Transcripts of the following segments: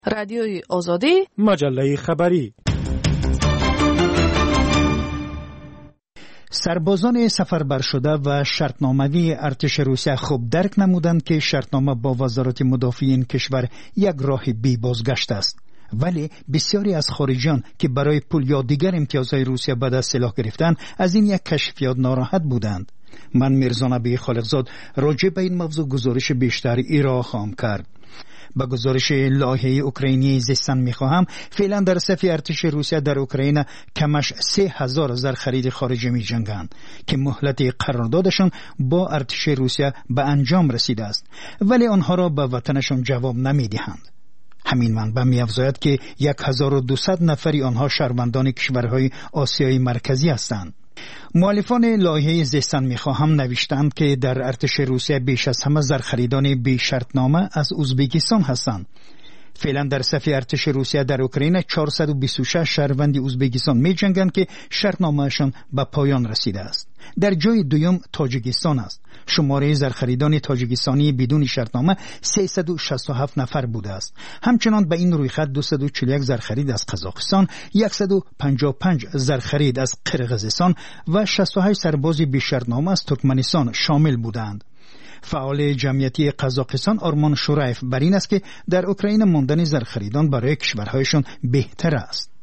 رادیوی آزادی، مجله خبری. سربازان سفربر شده و شرطنامه‌ای ارتش روسیه خوب درک نمودند که شرطنامه با وزارت مدافع این کشور یک راه بی بازگشت است. ولی بسیاری از خارجیان که برای پول یا دیگر امتیازهای روسیه به دست سلاح گرفتند از این یک کشفیات ناراحت بودند. من میرزا نبی خالقزاد راجع به این موضوع گزارش بیشتری را خواهم کرد. با گزارش لایحه اوکراینی زیستن میخواهم فعلا در صف ارتش روسیه در اوکراین کمش 3000 زر خرید خارجی می جنگند که مهلت قراردادشان با ارتش روسیه به انجام رسیده است، ولی آنها را به وطنشان جواب نمی دهند. همین منبع می افزاید که 1200 نفری آنها شهروندان کشورهای آسیای مرکزی هستند. مؤلفان لایحه زیستن میخواهم نوشتند که در ارتش روسیه بیش از همه زرخریدان بی شرطنامه از ازبکستان هستند. فعلا در صف ارتش روسیه در اوکراین 426 شهروند ازبکستان می جنگند که شرطنامهشان به پایان رسیده است. در جای دوم تاجیکستان است. شماره زرخریدان تاجیکستانی بدون شرطنامه 367 نفر بوده است. همچنان به این رویخط 241 زرخرید از قزاقستان، 155 زرخرید از قرقیزستان و 68 سرباز بی شرطنامه از ترکمنستان شامل بودند. فعال جمعیتی قزاقستان آرمان شورایف بر این است که در اوکراین ماندن زرخریدان برای کشورهایشان بهتر است.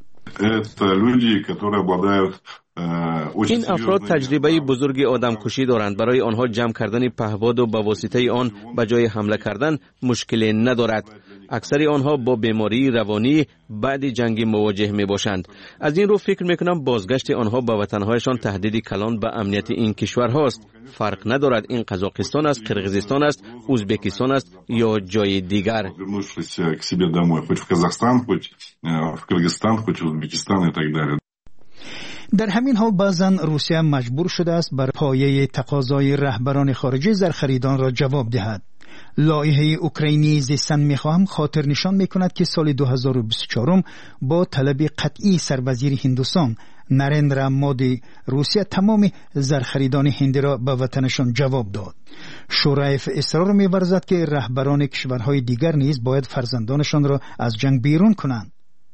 این افراد تجربه بزرگی آدمکشی دارند. برای آنها جمع کردن پهپاد و به واسطه آن به جای حمله کردن مشکلی ندارد. اکثر آنها با بیماری روانی بعد جنگ مواجه می باشند. از این رو فکر می کنم بازگشت آنها به وطنهایشان تهدیدی کلان به امنیت این کشورهاست. فرق ندارد این قزاقستان است، قرقیزستان است، ازبکستان است یا جای دیگر. در همین حال بعضاً روسیه مجبور شده است بر پایه تقاضای رهبران خارجی زرخریدان را جواب دهد. لایحه اوکراینی زیستن میخواهم خاطر نشان میکند که سال 2024 با طلب قطعی سروزیر هندوستان نریندرا مودی روسیه تمام زرخریدان هندی را به وطنشان جواب داد. شورایف اصرار می‌ورزد که رهبران کشورهای دیگر نیز باید فرزندانشان را از جنگ بیرون کنند.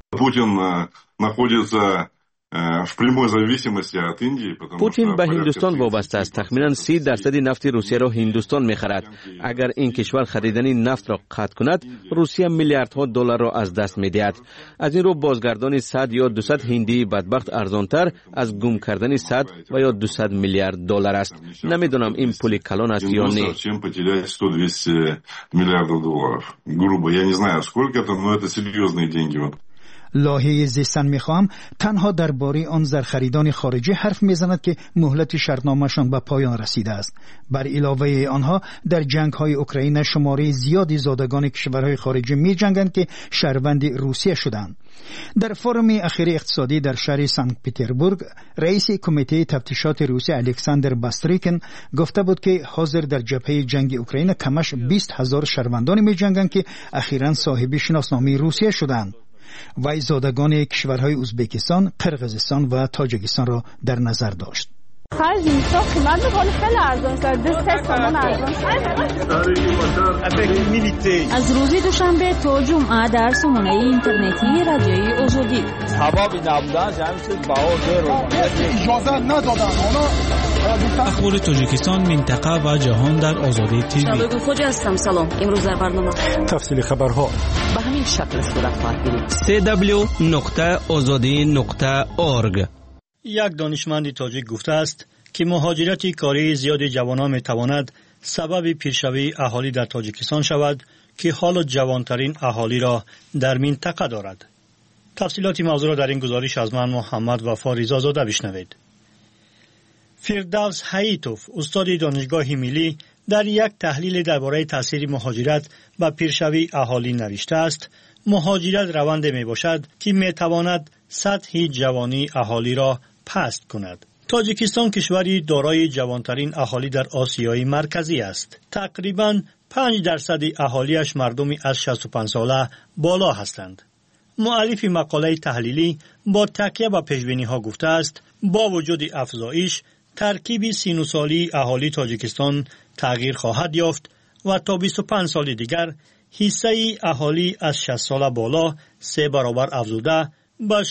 پوتین به هندوستان وابسته است. تخمینا 30% نفت روسیه را هندوستان می‌خرد. اگر این کشور خریدن نفت را قطع کند، روسیه میلیاردها دلار را از دست می‌دهد. از این رو بازگردان 100 یا 200 هندی بدبخت ارزانتر از گم کردن 100 و یا 200 میلیارد دلار است. نمیدونم این پول کلان است یا نه. لایحه زیستن میخواهم تنها درباره آن زرخریدان خارجی حرف میزند که مهلت شرطنامه‌شان به پایان رسیده است. بر علاوه آنها در جنگ‌های اوکراین شماره زیادی زادگان کشورهای خارجی می‌جنگند که شهروند روسیه شدند. در فورم اخیر اقتصادی در شهر سنت پترزبورگ رئیس کمیته تفتیشات روسیه الکساندر باستریکن گفته بود که حاضر در جبهه جنگ اوکراین کمش 20,000 شهروندان می‌جنگند که اخیراً صاحب شناسنامه روسیه شدند. و زادگان کشورهای ازبکستان، قرقیزستان و تاجیکستان را در نظر داشت. از روز دوشنبه تا جمعه در سامانه اینترنتی رادیوی آزادی اخبار تاجیکستان، منطقه و جهان در آزادی تیوی. خوجا هستم. سلام. امروز در برنامه تفصیل خبرها به همین شکل صورت خواهد گرفت. www.azadi.org. یک دانشمند تاجیک گفته است که مهاجرت کاری زیاد جوانان میتواند سبب پیشروی اهالی در تاجیکستان شود که حال جوانترین اهالی را در منطقه دارد. تفصیلات موضوع را در این گزارش از من محمد وفا رضازاده بشنوید. فردوس حییتوف، استاد دانشگاه ملی، در یک تحلیل درباره تاثیر مهاجرت و پیشروی اهالی نوشته است: مهاجرت روند می باشد که می تواند سطح جوانی اهالی را پست کند. تاجیکستان کشوری دارای جوانترین اهالی در آسیای مرکزی است. تقریباً 5% اهالیش مردمی از 65 ساله بالا هستند. مؤلف مقاله تحلیلی با تکیه به پیشبینی‌ها گفته است با وجود افزایش ترکیب 30 سالی اهالی تاجیکستان تغییر خواهد یافت و تا 25 سال دیگر حصه اهالی از 60 سال بالا 3 برابر افزوده به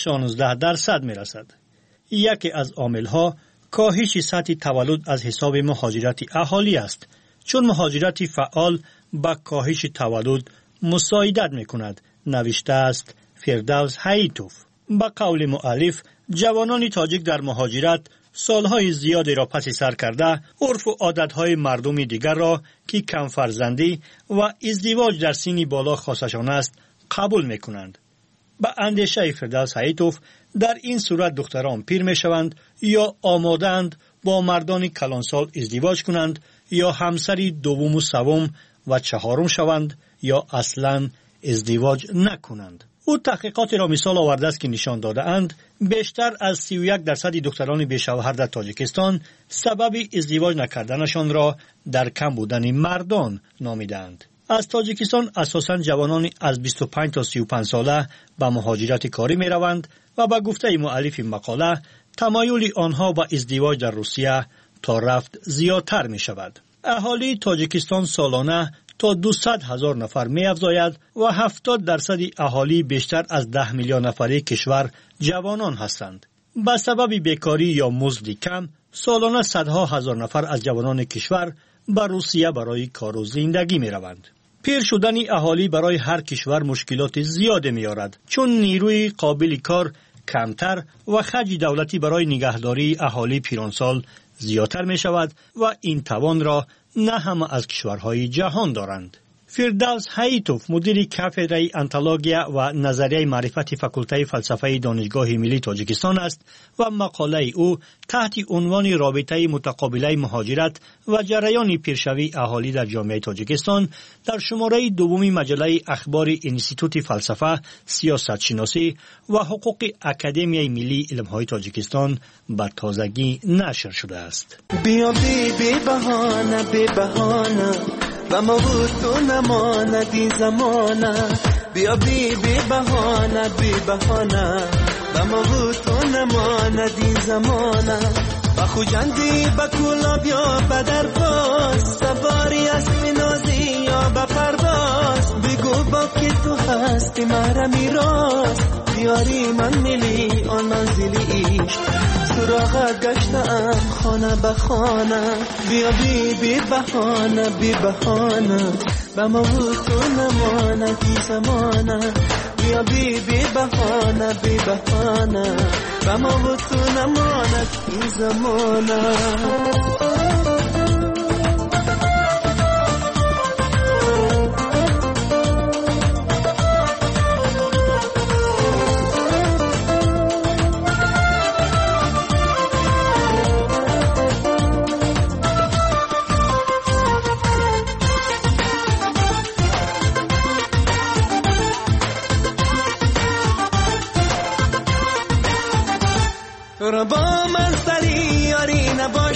16% می رسد. یکی از عامل‌ها کاهش سطح تولد از حساب مهاجرت اهالی است، چون مهاجرت فعال با کاهش تولد مساعدت می کند، نوشته است فردوس حییتوف. با قول مؤلف، جوانان تاجیک در مهاجرت سالهای زیادی را پس سر کرده عرف و عادتهای مردم دیگر را که کم فرزندی و ازدواج در سنی بالا خاصشان است قبول می کنند. با اندیشه فردوس حییتوف در این صورت دختران پیر می شوند یا آمادند با مردان کلانسال ازدواج کنند یا همسری دوم و سوم و چهارم شوند یا اصلا ازدواج نکنند. او تحقیقاتی را مثال آورده است که نشان داده اند بیشتر از 31% دختران بیشوهر در تاجیکستان سبب ازدواج نکردنشان را در کم بودن مردان نامیدند. از تاجیکستان اساساً جوانان از 25 تا 35 ساله به مهاجرت کاری می روند و به گفته مؤلف مقاله تمایل آنها به ازدواج در روسیه تا رفت زیادتر می شود. اهالی تاجیکستان سالانه تا 200,000 نفر می افزاید و 70% اهالی بیشتر از 10 میلیون نفری کشور جوانان هستند. به سبب بیکاری یا مزد کم سالانه صدها هزار نفر از جوانان کشور به روسیه برای کار و زندگی می روند. پیر شدن اهالی برای هر کشور مشکلات زیاده می آورد، چون نیروی قابل کار کمتر و خرج دولتی برای نگهداری اهالی پیرانسال زیادتر می شود و این توان را نه همه از کشورهای جهان دارند. فردوس حییتوف مدیر کافدره انتولوژیا و نظریه معرفت فاکولته فلسفه دانشگاه ملی تاجیکستان است و مقاله او تحت عنوان رابطه متقابله مهاجرت و جریان پیرشوی اهالی در جامعه تاجیکستان در شماره دوم مجله اخبار انستیتوت فلسفه، سیاست شناسی و حقوق اکادمیای ملی علمهای تاجیکستان به تازگی نشر شده است. بیا بی بهانه و ما بود تو نماندی زمانه، بیا بی بهانه و ما بود تو نماندی زمانه، و خوجندی با کولا بیا بدر باز، سواری اسم نازی یا با پرواز، بگو با که تو هستی مرا میراز، بیاری من ملی آن منزلی ایش، سراغت گشتم خانه به خانه، بیا بی بهانه و ما بود تو نمانه کی زمانه، بیا بی بهانه و ما بود تو نمانه کی زمانه. تو با من سری یاری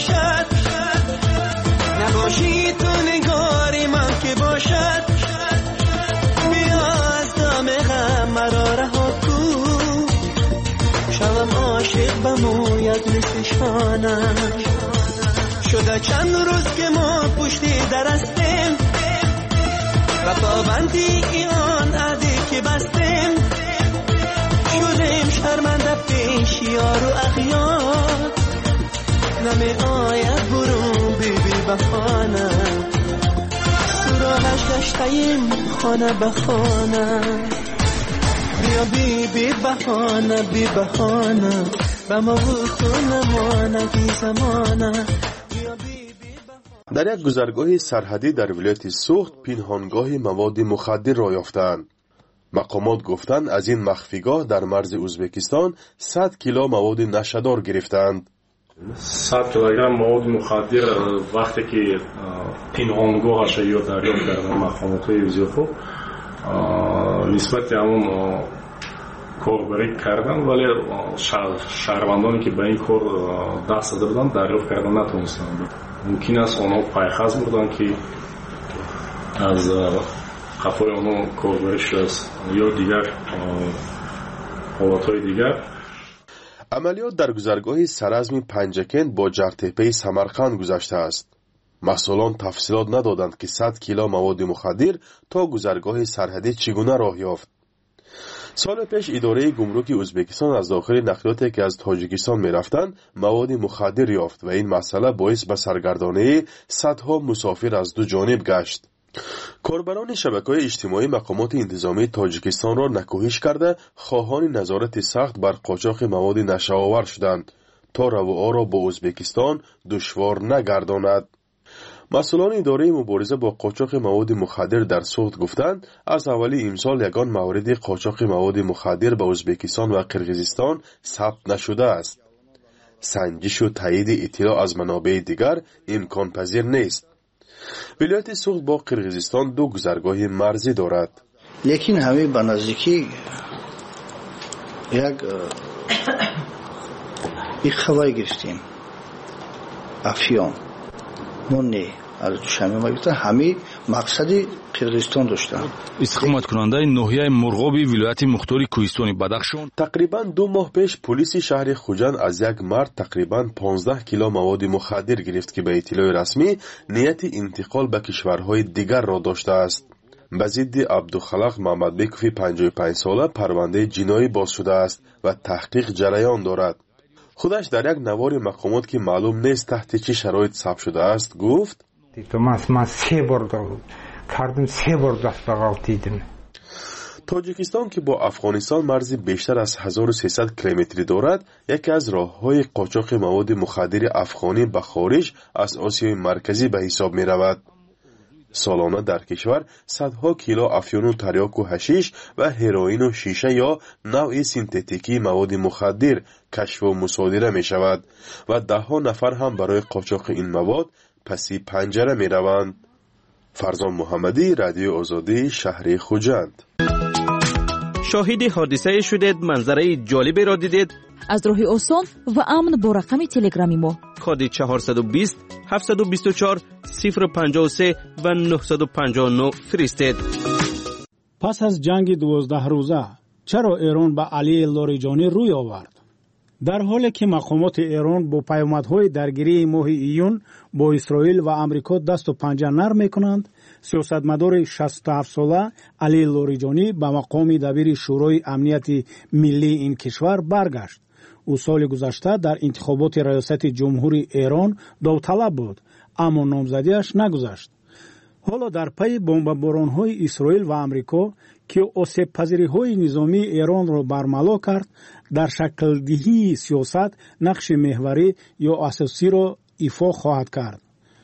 نباشی تو نگاری من که باشد، بیا از دام غم مرا رها کن، شوم عاشق به مویت مثل شانه، شده چند روز که ما پشتی درستیم و پابندی ایان عهدی که بستیم، شدیم شرمنده پیش یار و اخیار، نمی آید برون بی بهانه، سراغش گشتیم خانه به خانه، بیا بی بهانه و ما بود تو نمانه بی زمانه. در یک گذرگاه سرحدی در ولایت سوخت پنهانگاه مواد مخدر را یافتند. مقامات گفتند از این مخفیگاه در مرز ازبکستان 100 کیلو مواد نشادار گرفتند. 100 کیلوگرم مواد مخدر وقتی که پنهانگاهش یا دریافت کردن مقامات وزیرفو نسبت همون کاربری کردن، ولی شهروندانی که به این کار دست داده بودند دریافت کردن نتونستند. ممکن است آنها پایخز بودند که از قفای آنها کاربریش است یا دیگر حالاتهای دیگر. عملیات در گذرگاه سرازم پنجکن با جرتپه سمرقند گذشته است. مسئولان تفصیلات ندادند که 100 کیلو مواد مخدر تا گذرگاه سرحدی چگونه راه یافت. سال پیش اداره گمرک ازبکستان از داخل نقلیاتی که از تاجیکستان می رفتند مواد مخدر یافت و این مسئله باعث به سرگردانی صدها مسافر از دو جانب گشت. کاربران شبکه‌های اجتماعی مقامات انتظامی تاجیکستان را نکوهش کرده خواهان نظارت سخت بر قاچاق مواد نشه‌آور شدند تا روعه را با ازبکستان دشوار نگرداند. مسئولان اداره مبارزه با قاچاق مواد مخدر در سوخت گفتند از اولی امسال یگان مورد قاچاق مواد مخدر به ازبکستان و قرقیزستان ثبت نشده است. سنجش و تایید اطلاع از منابع دیگر امکان پذیر نیست. ولایت سوخت با قرقیزستان 2 گذرگاه مرزی دارد. لیکن همه به نزدیکی یک خبری گرفتیم. افیون مونی از دوشنبه ما گرفتن، همه مقصدی قرقیزستان داشتن. استقامت کننده ناحیه مرغابی ولایت مختار کوهستان بدخشان تقریبا 2 ماه پیش پلیس شهر خوجند از یک مرد تقریبا 15 کیلو مواد مخدر گرفت که به اطلاع رسمی نیت انتقال به کشورهای دیگر را داشته است. به ضد عبدالخالق محمدبکوفی 55 ساله پرونده جنایی باز شده است و تحقیق جریان دارد. خودش در یک نوار مقامات که معلوم نیست تحت چه شرایط ثبت شده است گفت من 3 بار کردم، 3 بار دست آغاز دیدم. تاجیکستان که با افغانستان مرزی بیشتر از 1300 کیلومتری دارد، یکی از راه‌های قاچاق مواد مخدر افغانی به خارج از آسیای مرکزی به حساب می رود. سالانه در کشور صدها کیلو افیون و تریاک و حشیش و هروئین و شیشه یا نوع سینتتیکی مواد مخدر کشف و مصادره می شود و 10 نفر هم برای قاچاق این مواد پسی پنجره می روند. فرزان محمدی، رادیو آزادی، شهر خوجند. شاهد حادثه شدید، منظره جالبی را دیدید؟ از راه آسان و امن با رقم تلگرامی ما کد 420 724 053 و 959 فرستید. پس از جنگ 12 روزه چرا ایران به علی لاریجانی روی آورد؟ در حالی که مقامات ایران با پیامدهای درگیری ماه ایون با اسرائیل و امریکا دست و پنجه نرم میکنند، سیاستمدار 67 ساله علی لاریجانی به مقام دبیر شورای امنیت ملی این کشور برگشت. او سال گذشته در انتخابات ریاست جمهوری ایران داوطلب بود، اما نامزدیش نگذشت. حالا در پی بمباران‌های اسرائیل و امریکا که آسیب پذیری‌های نظامی ایران را برملا کرد، در شکل دهی سیاست نقش محوری یا اساسی را ایفا خواهد کرد.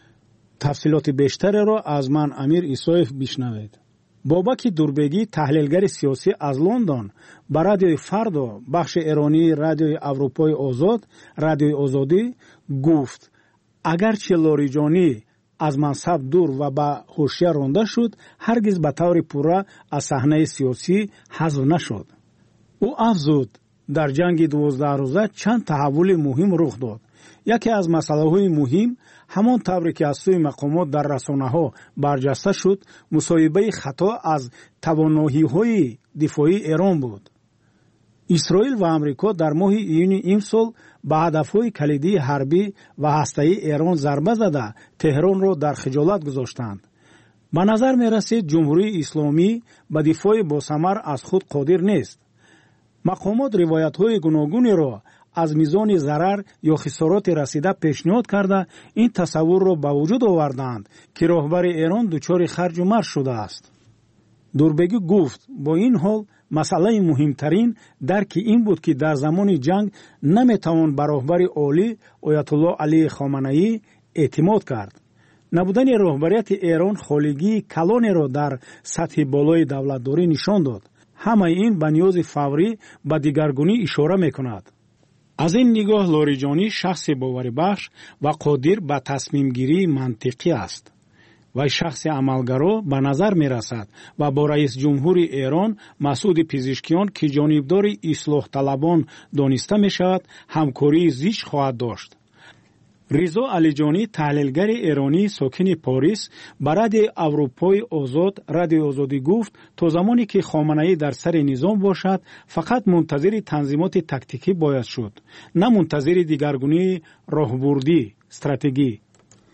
تفصیلات بیشتر را از من امیر ایسایف بشنوید. بابک دوربگی، تحلیلگر سیاسی از لندن، به رادیوی فردا بخش ایرانی رادیوی اروپای آزاد، رادیوی آزادی گفت اگرچه لاریجانی از منصب دور و به حاشیه رانده شد، هرگز به طور پورا از صحنه سیاسی حذف نشد. او افزود در جنگ 12 روزه چند تحول مهم رخ داد. یکی از مسائل مهم همان طوری که از سوی مقامات در رسانه‌ها برجسته شد، مصاحبه خطا از توانایی‌های دفاعی ایران بود. اسرائیل و امریکا در ماه ایون امسال به هدف‌های کلیدی حربی و هسته‌ای ایران ضربه زده تهران را در خجالت گذاشتند. به نظر می‌رسید جمهوری اسلامی به دفاع با ثمر از خود قادر نیست. مقامات روایت‌های گوناگونی را از میزان ضرر یا خسارات رسیده پیشنهاد کرده این تصور را به وجود آوردند که راهبر ایران دچار خرج و مرج شده است. دوربگی گفت با این حال مسئله مهمترین درک این بود که در زمان جنگ نمیتوان بر راهبر عالی آیت الله علی خامنه‌ای اعتماد کرد. نبودن راهبریت ایران خالگی کلانی را در سطح بالای دولتداری نشان داد. همه این به نیاز فوری به دیگرگونی اشاره میکند. از این نگاه لاریجانی شخص باوری بخش و قادر به تصمیم گیری منطقی است. و شخص عملگرا به نظر می رسد و با رئیس جمهوری ایران مسعود پزشکیان که جانبدار اصلاح طلبان دانسته می شود همکاری زیست خواهد داشت. رضا علیجانی، تحلیلگر ایرانی ساکن پاریس، به رادیو اروپای آزاد رادیو آزادی گفت تا زمانی که خامنه‌ای در سر نظام باشد فقط منتظر تنظیمات تاکتیکی باید شد، نه منتظر دیگرگونی راهبردی استراتژی.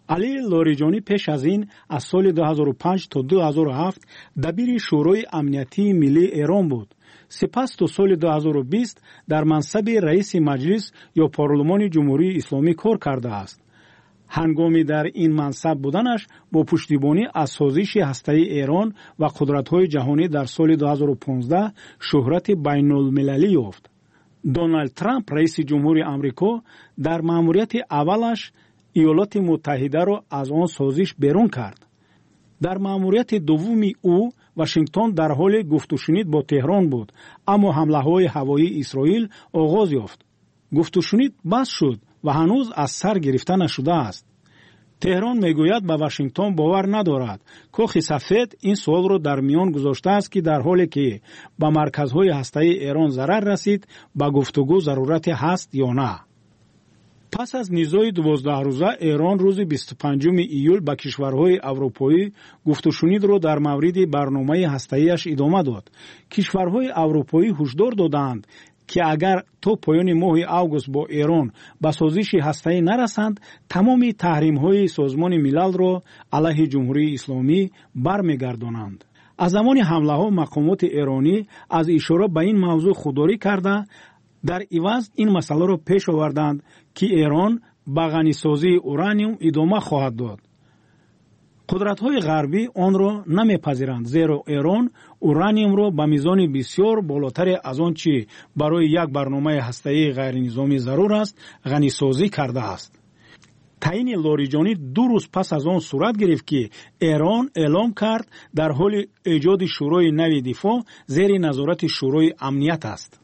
علی لاریجانی پیش از این از سال 2005 تا 2007 دبیر شورای امنیتی ملی ایران بود. سپس تا سال 2020 در منصب رئیس مجلس یا پارلمان جمهوری اسلامی کار کرده است. هنگامی در این منصب بودنش با پشتیبانی از سازش هسته‌ای ایران و قدرت‌های جهانی در سال 2015 شهرت بین‌المللی یافت. دونالد ترامپ رئیس جمهوری آمریکا در مأموریت اولش ایالات متحده را از آن سازش بیرون کرد. در مأموریت دومی او واشنگتن در حال گفت و شنید با تهران بود، اما حمله‌های هوایی اسرائیل آغاز یافت. گفت و شنید بس شد و هنوز از سر گرفته نشده است. تهران میگوید به واشنگتن باور ندارد. کاخ سفید این سوال را در میان گذاشته است که در حالی که به مرکزهای هسته‌ای ایران ضرر رسید، به گفتگو ضرورت هست یا نه. پس از نزاع 12 روزه ایران روز 25 ایول به کشورهای اروپایی گفت و شنید را در مورد برنامه هسته‌ایش ادامه داد. کشورهای اروپایی هشدار دادند که اگر تا پایان ماه آگوست با ایران به سازش هسته‌ای نرسند، تمام تحریم‌های سازمان ملل را علیه جمهوری اسلامی برمیگردانند. از زمان حمله‌ها مقامات ایرانی از اشاره به این موضوع خودداری کرده در عوض این مسئله را پیش آوردند که ایران به غنیسازی اورانیوم ادامه خواهد داد. قدرت‌های غربی آن را نمی‌پذیرند، زیرا ایران اورانیوم را به میزان بسیار بالاتر از آنچه برای یک برنامه هسته‌ای غیرنظامی ضرور است غنیسازی کرده است. تعیین لاریجانی 2 روز پس از آن صورت گرفت که ایران اعلام کرد در حال ایجاد شورای نوی دفاع زیر نظارت شورای امنیت است.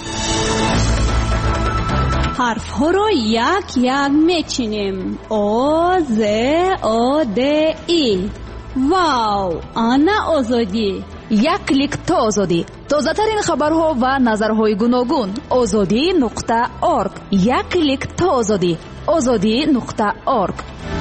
حرف ها رو یک یک میچینیم. او ز او د ای. واو، آنا آزادی. یک کلیک تا آزادی. تازه ترین خبرها و نظرهای گوناگون. azadi.org. یک کلیک تا آزادی. azadi.org.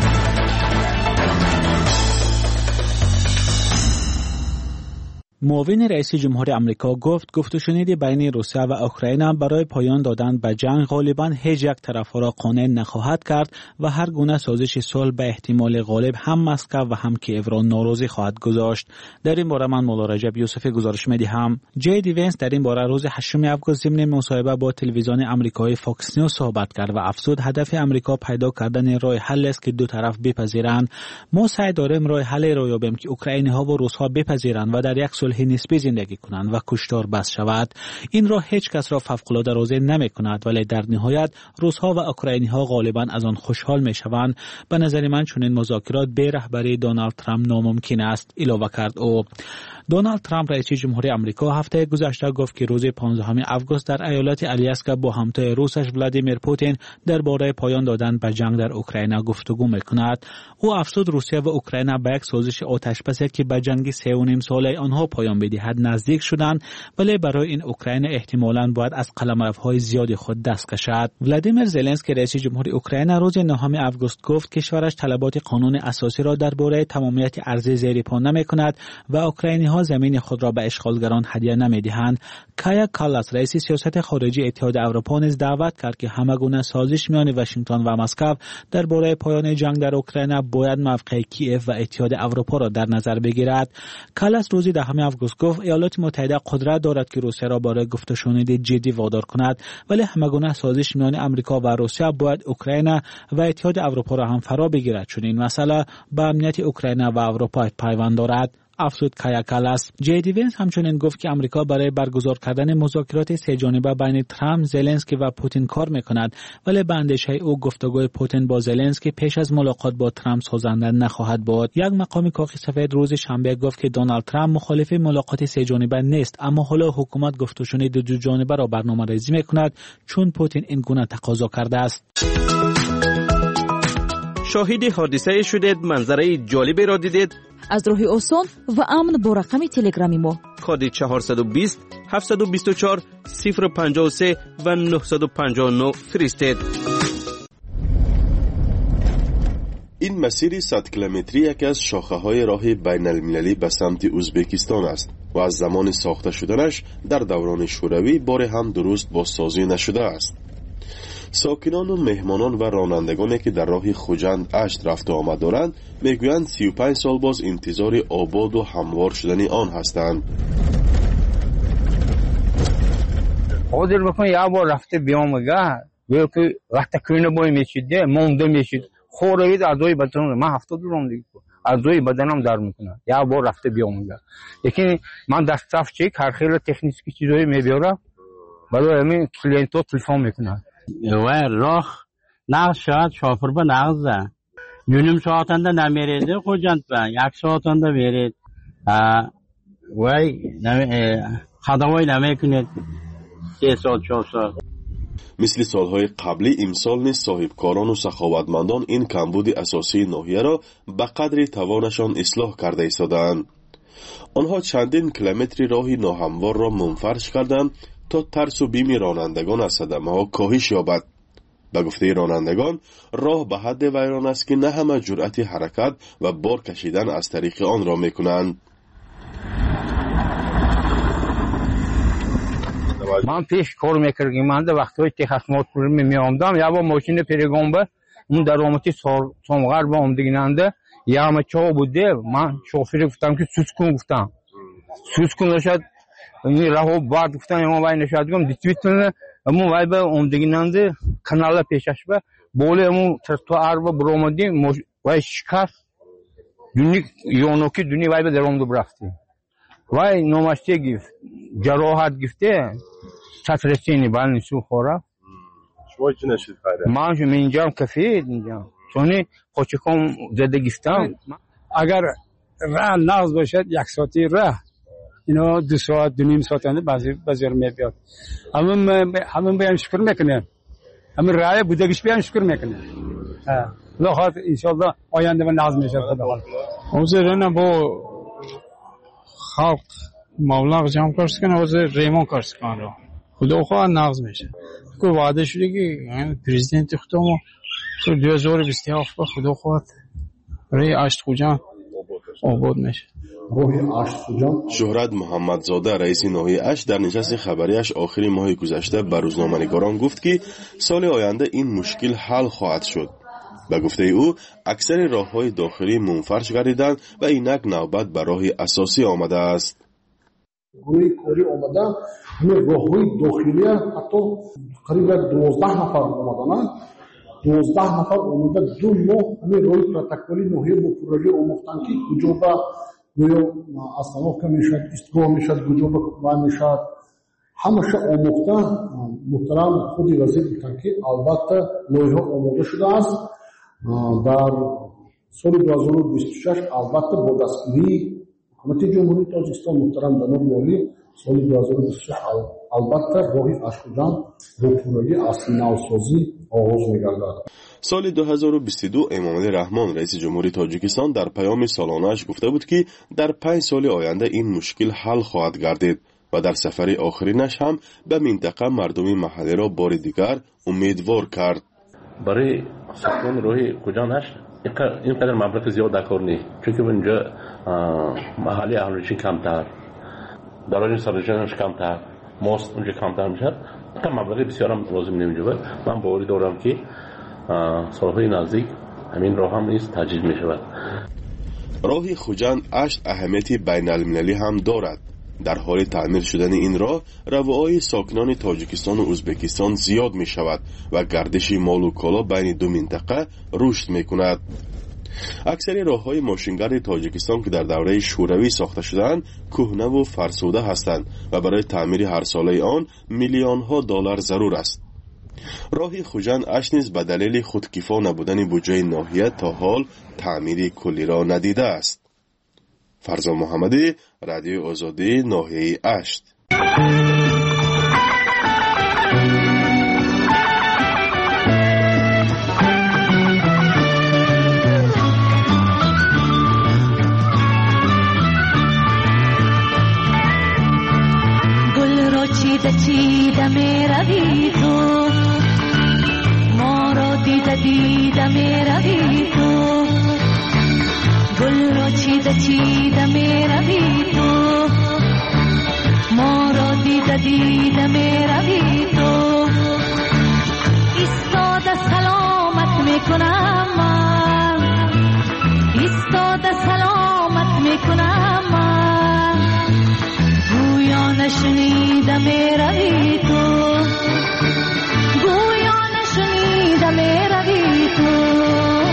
معاون رئیس جمهور آمریکا گفت و شنید بین روسیه و اوکراین برای پایان دادن به جنگ غالباً هیچ یک طرف را قانع نخواهد کرد و هر گونه سازش صلح به احتمال غالب هم مسکو و هم کیف را ناراضی خواهد گذاشت. در این باره من مولا رجب یوسفی گزارش می‌دهم. جی دی وینس در این باره روز 8 آگوست ضمن مصاحبه با تلویزیون آمریکایی فاکس نیوز صحبت کرد و افزود هدف آمریکا پیدا کردن راه حل است که دو طرف بپذیرند. ما سعی داریم راه حل را یابیم که اوکراینی‌ها و روس‌ها بپذیرند و در یک صلح نسبی زندگی کنند و کشتار بس شود. این را هیچ کس را فوق‌العاده راضی نمی‌کند، ولی در نهایت روس‌ها و اوکراینی‌ها غالباً از آن خوشحال می‌شوند. به نظر من چنین مذاکرات به رهبری دونالد ترامپ ناممکن است، اضافه کرد او. دونالد ترامپ رئیس جمهوری آمریکا هفته گذشته گفت که روز 15 آگوست در ایالت آلاسکا با همتای روسش ولادیمیر پوتین درباره پایان دادن به جنگ در اوکراین گفتگو می‌کند. او افزود روسیه و اوکراین به یک سازش آتش‌بسی که به جنگ 3.5 ساله آنها پایان بدهد نزدیک شدند، ولی برای این اوکراین احتمالاً باید از قلمروهای زیادی خود دست کشد. ولادیمیر زلنسکی رئیس جمهوری اوکراین روز 9 آگوست گفت کشورش طلبات قانون اساسی را درباره تمامیت ارضی زیر پا نمی‌کند و اوکراینی‌ها زمین خود را به اشغالگران هدیه نمی‌دهند. کایا کالاس رئیس سیاست خارجی اتحاد اروپا نیز دعوت کرد که همگونه سازش میان واشنگتن و مسکو درباره پایان جنگ در اوکراین باید موقع کیف و اتحاد اروپا را در نظر بگیرد. کالاس روز 10 آگوست گفت ایالات متحده قدرت دارد که روسیه را برای گفت و شنود جدی وادار کند، ولی همگونه سازش میان آمریکا و روسیه باید اوکراین و اتحاد اروپا را هم فرا بگیرد، چون این مسئله به امنیت اوکراین و اروپا پیوند دارد. افزود کایا کالاس. جی دی وینس همچنین گفت که آمریکا برای برگزار کردن مذاکرات سه‌جانبه بین ترامپ، زلنسکی و پوتین کار می‌کند، ولی به اندیشه او گفتگوی پوتین با زلنسکی پیش از ملاقات با ترامپ سازنده نخواهد بود. یک مقام کاخ سفید روز شنبه گفت که دونالد ترامپ مخالف ملاقات سه‌جانبه نیست، اما حالا حکومت گفت و شنود دو جانبه را برنامه‌ریزی می‌کند چون پوتین این گونه تقاضا کرده است. شاهد حادثه شدید، منظره جالبی را دیدید؟ از راه آسان و امن با رقم تلگرامی ما کد 420 724 053 و 959 فرستید. این مسیر 100 کیلومتری یکی از شاخه‌های راه بین المللی به سمت ازبکستان است و از زمان ساخته شدنش در دوران شوروی بار هم درست بازسازی نشده است. ساکنان و مهمانان و رانندگانی که در راه خوجند اشت رفت و آمد دارند میگویند 35 سال باز انتظار آباد و هموار شدن آن هستند. حاضر بکن یا بار رفته بیامگه وی که وقت کنه بای میشیده مونده میشید خورید اعضای بدنم من 70 روم دیگه اعضای بدنم در میکنه یا بار رفته بیامگه یکی من دستاف چک هر خیلی تکنیکی چیزایی میبیارم برای همین کلینتو تلفن میکنه و راه نقص شاید شافر به نقصه یونیم ساعتنده نمیریده خوجند به یک ساعتنده برید وی خداوی نمیکنید 3 سال 4 سال. مثل سالهای قبلی امسال نیز صاحبکاران و سخاوتمندان این کمبود اساسی ناحیه را به قدر توانشان اصلاح کرده ایستادند. آنها چندین کیلومتر راه ناهموار را منفرش کردند تا ترس و بیم رانندگان از صدمه ها کاهش یابد. به گفته رانندگان راه به حد ویران است که نه همه جرأت حرکت و بار کشیدن از طریق آن را میکنند. من پیش کار میکردم من در وقتهای تخصمات می آمدم یا با ماشین پیرگامبه اون درامتی سامغر با آمدگیننده یا همه چا بوده من شوفیر گفتم که سوز کن نشد این راه بعد گفتم اما وای نشد گم دیتویتونه اما وای به آمدگیننده کانال پیشش به بوله امو ترتو عربه برامدیم وای شکست یونوکی دونی وای به درامدو برفتیم وای نومشتی گفت جراحت گفته چطرسینی بلنی سو خوره شما چی نشید خیره؟ من شما اینجا هم کفید اینجا چونی خوچکم زده گفتم اگر راه نقض باشد 1 ساعتی راه اینا 2 ساعت 2.5 ساعت انده بازار میبیاد همون بیان شکر میکنه همون راه بودگیش بیان شکر میکنه لخواد انشالله آینده به نقض میشه خدا حاضرانه با خلق مبلغ جمع کرد کنه حاضر ریمون کرد کنه رو خدا خواه نقض میشه که وعده شده که پریزیدنت خودمو تو 2027 با خدا خواهد رای اشت خوجان آباد میشه. شهرت محمدزاده رئیس ناحیه اشت در نشست خبریش آخری ماه گذشته به روزنامه‌نگاران گفت که سال آینده این مشکل حل خواهد شد. به گفته او اکثر راه‌های داخلی منفرش گردیدند و اینک نوبت به راه اساسی آمده است. گروه کاری آمدن همه راه‌های داخلی حتی قریب 12 نفر آمدن 12 نفر آمده 2 ماه همه راه پروتکلی ناحیه بپروژه آموختن که کجا به اصطلاح میشد استگاه میشد کجا به میشد همشه آموختن. محترم خود وزیر گفتن که البته لایحه آماده شده است در سال 2026 البته با دستگیری حکومت جمهوری تاجیکستان محترم جناب والی سال 2026 البته راه اشکجان با پروژه اصلی نوسازی آغاز می‌گردد. سال 2022 امامعلی رحمان رئیس جمهوری تاجیکستان در پیام سالانه‌اش گفته بود که در 5 سال آینده این مشکل حل خواهد گردید و در سفر آخرینش هم به منطقه مردم محلی را بار دیگر امیدوار کرد. برای ساختمان راه خوجانش اینقدر مبلغ زیاد کار نیست چون که اونجا محلی اهالیشون کمتر دراج سرجانش کمتر ماست اونجا کمتر میشه تا مبلغ بسیار هم لازم نمیشه. من باوری دارم که سالهای نزدیک همین راه هم نیست تجدید میشه. راه خوجند اشت اهمیتی بین المللی هم دارد. در حال تعمیر شدن این راه روایای ساکنان تاجیکستان و ازبکستان زیاد می شود و گردش مال و کالا بین دو منطقه رشد می کند. اکثر راه‌های ماشینگرد تاجیکستان که در دوره شوروی ساخته شدند کهنه و فرسوده هستند و برای تعمیر هر ساله آن میلیون‌ها دلار ضرور است. راه خوجند اشت نیز به دلیل خودکفا نبودن بودجه ناحیه تا حال تعمیر کلی را ندیده است. فرزان محمدی، رادیو آزادی، ناحیه اشت. گل رو چیده میروی تو ما رو دیده میروی تو گل رو چیده میروی تو ما رو دیده میروی تو میروی تو گویا نشنیده میروی تو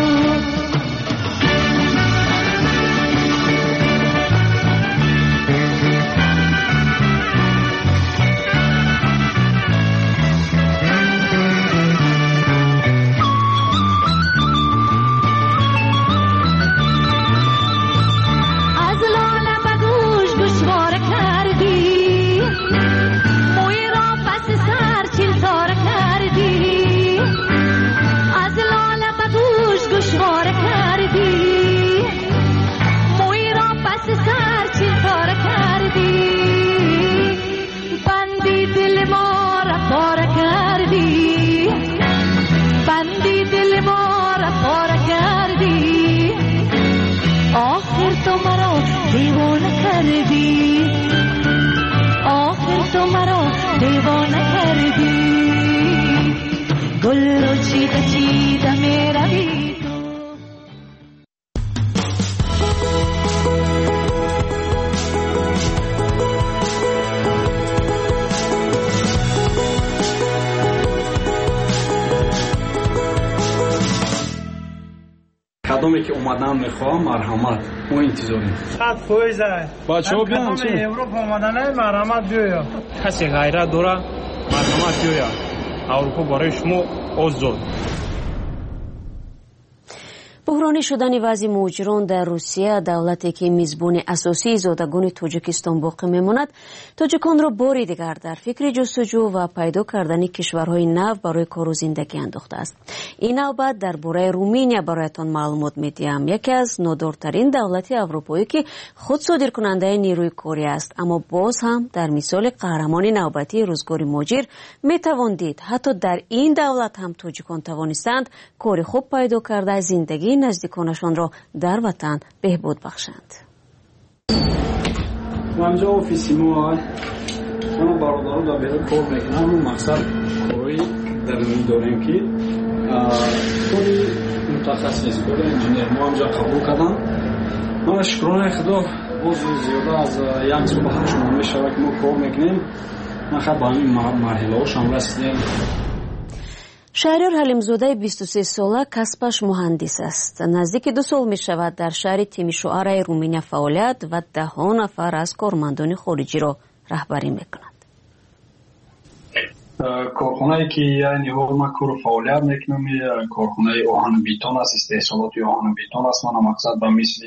گل رو چیده چیده میروی تو. کدومی که اومدن میخوام مرحمت ما انتظاریم خط پویزه بچه‌ها بیان چه اروپا اومدن مرحمت بیایا کسی غیرت داره مرحمت بیایا اروپا برای شما آزاد. بحرانی شدن وضع مهاجران در روسیه، دولتی که میزبان اساسی زادگان تاجیکستان باقی میماند، تاجیکان را باری دیگر در فکر جستجو و پیدا کردن کشورهای نو برای کار و زندگی انداخته است. این نوبت درباره رومینیا برایتان معلومات میدیم. یکی از نادرترین دولت اروپایی که خود صادر کننده نیروی کاری است، اما باز هم در مثال قهرمان نوبتی روزگار مهاجر میتوان دید حتی در این دولت هم تاجیکان توانستند کار خوب پیدا کرده زندگی نزدیکانشان را در وطن بهبود بخشند. همجا آفیسی ما من برادران در بیرون کار میکنم و مقصد کاری در میداریم که کاری متخصص کاری انجینیر ما همجا قبول کردم. من شکرانه خدا باز زیاده از یک سال به 8 ماه میشود که ما کار میکنیم. من خیلی با همین مرحله هاش هم رسیدیم. شهریار حلیمزاده 23 ساله کسبش مهندس است. نزدیک 2 سال می شود در شهر تیمیشواره رومینیا فعالیت و 10 نفر از کارمندان خارجی را رهبری می کند. کارخانه‌ای که یعنی ما کار فعالیت میکنم کارخانه آهن بیتون است، استحصالات آهن بیتون است. من مقصد به مثل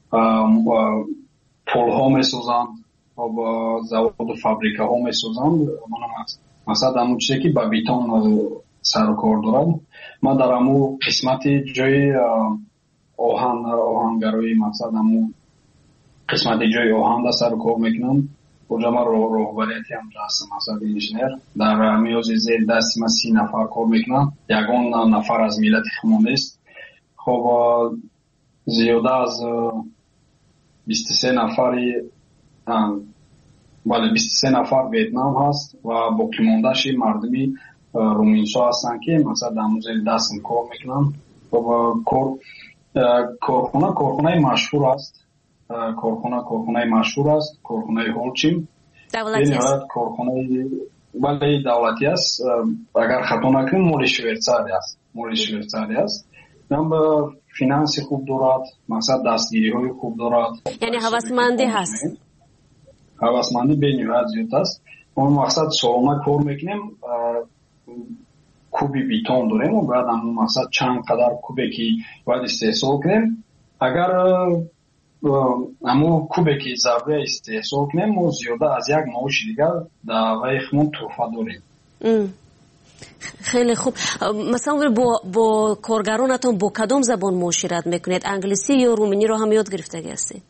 پل ها میسازند و با زواد و فابریکه ها میسازند. من مقصد همون چیزی که به بیتون سر و کار دارم. من در همون قسمت جای آهنگرایی مقصد همون قسمت جای آهن در سر و کار میکنم. اونجا من رهبریتی هم هستم مقصد انجینیر. در میازی زیر دست من 30 نفر کار میکنم. یگان نفر از ملت خمانه است. خب زیاده از 23 نفری بله 23 نفر ویتنام هست و باقی موندهش مردمی رومینسا هستن که مثلا در موزه دستم کار میکنم. و کارخانه مشهور است. کارخانه مشهور است. کارخانه هولچیم دولتی است. کارخانه بله دولتی است. اگر خطا نکنم مال شویتزاری است. هم فینانس خوب دارد. مثلا دستگیری های خوب دارد. یعنی هوسمندی هست. هوسمندی به نهایت زیاد است. ما مقصد سالانه کار میکنیم. کوبی بیتون داریم و باید همون مقصد چند قدر کوبی که باید استحصال کنیم. اگر همون کوبی که ضربه استحصال کنیم ما زیاده از یک معاش دیگر در ویخمون توفه داریم. خیلی خوب. مثلا با کارگرانتون با کدام زبان معاشرت میکنید؟ انگلیسی یا رومینی رو هم یاد گرفته هستید؟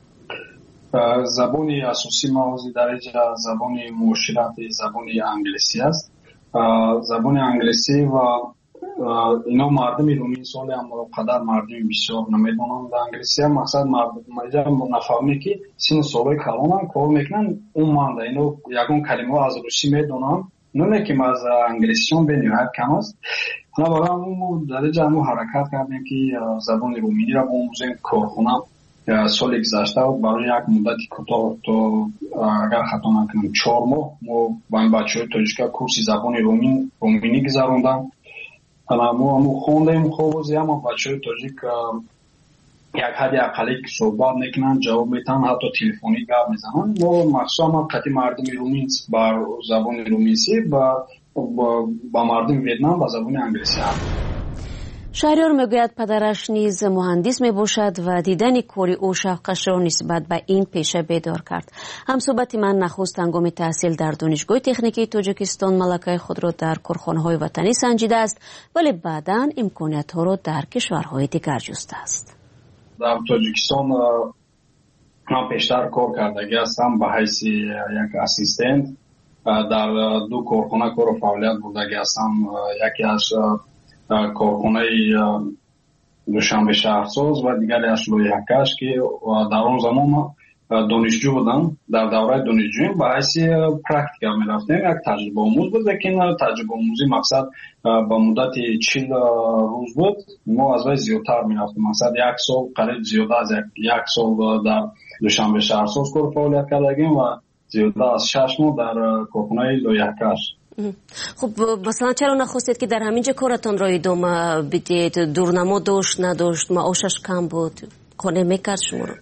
زبان اساسی ما از درجه زبان معاشرت زبان انگلیسی است. زبان انگلیسی و اینا مردم رومین سال هم قدر مردم بسیار نمیدونن در انگلیسی هم مقصد مردم نفهمی که سین سالای کلان کار میکنن اون مانده اینا یکون کلمه از روسی میدونن نه که از انگلیسیشون به نهایت کم است. حالا برای اون درجه هم حرکت کردیم که زبان رومینی را با موزه کارخونه соли гузашта барои як муддати кӯтоҳ то агар хато накунам 4 моҳ мо ба ин бачаҳои тоҷика курси забони руминӣ гузарондам. мо хондем ховози ҳама бачаҳои тоҷик як ҳадди ақаллӣ суҳбат мекунанд, ҷавоб метаҳанд, ҳатто телефонӣ гап мезананд. мо махсусан қати мардуми румин ба забони руминсӣ, ба мардуми ветнам ба забони англисӣ. шаҳрёр мегӯяд падараш низ муҳандис мебошад ва дидани кори ӯ шавқашро нисбат ба ин пеша бедор кард. ҳамсӯҳбати ман нахуст ҳангоми таҳсил дар донишгоҳи техникии Тоҷикистон малакаи худро дар корхонаҳои ватанӣ санҷидааст, вале баъдан имкониятҳоро дар кишварҳои дигар ҷустааст. дар Тоҷикистон ман пештар кор кардагӣ ҳастам ба ҳайси як ассистент. дар ду корхона кору фаъолият бурдагӣ ҳастам. якеаш корхонаи Душанбе шаҳрсоз ва дигареаш лоиҳакаш ки дар он замон донишҷӯ будам. дар давраи донишҷӯим ба ҳайси практика мерафтем. як таҷрибаомӯз буд, лекин таҷрибаомӯзӣ мақсад ба муддати 40 рӯз буд. мо аз вай зиёдтар мерафтем. мақсад 1 сол, қариб зиёда аз 1 сол дар Душанбе шаҳрсоз кору фаъолият кардагим ва зиёда аз 6 моҳ дар корхонаи лоиҳакаш. хуб, масалан чаро нахостед ки дар ҳамин ҷо коратонро идома бидед? дурнамо дошт, надошт? маошаш кам буд? қонеъ мекард шуморо?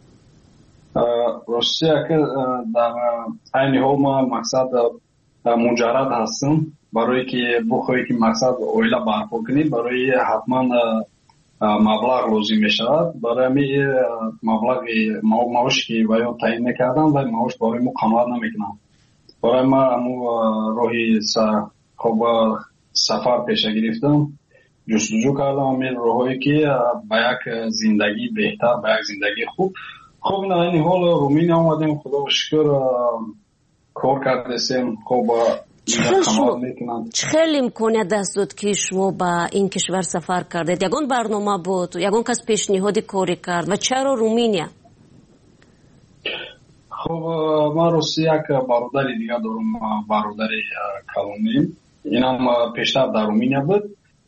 ростия ки дар айни ҳол ма мақсад муҷаррад ҳастам. барое ки бухоҳӣ ки мақсад оила барпо кунӣ, барои ҳатман маблағ лозим мешавад. барои ҳамин маблағи маоши ки ваён таъин мекардам вай маош барои мо қаноат намекунад. барои ман роҳи сафар пеша гирифтам, ҷустуҷӯ кардам ҳамин роҳҳое ки ба як зиндагии беҳтар, ба як зиндагии хуб. хуб ин айни ҳол руминия омадем, худоро шукр кор кардесем. хуб чӣ хел имконият даст дод ки шумо ба ин кишвар сафар кардед? ягон барнома буд? ягон кас пешниҳоди кори кард? ва чаро Руминия? خب من راستی یک برادری دیگه دارم، برادری کلونی. اینم پیشتر در رومینیا بود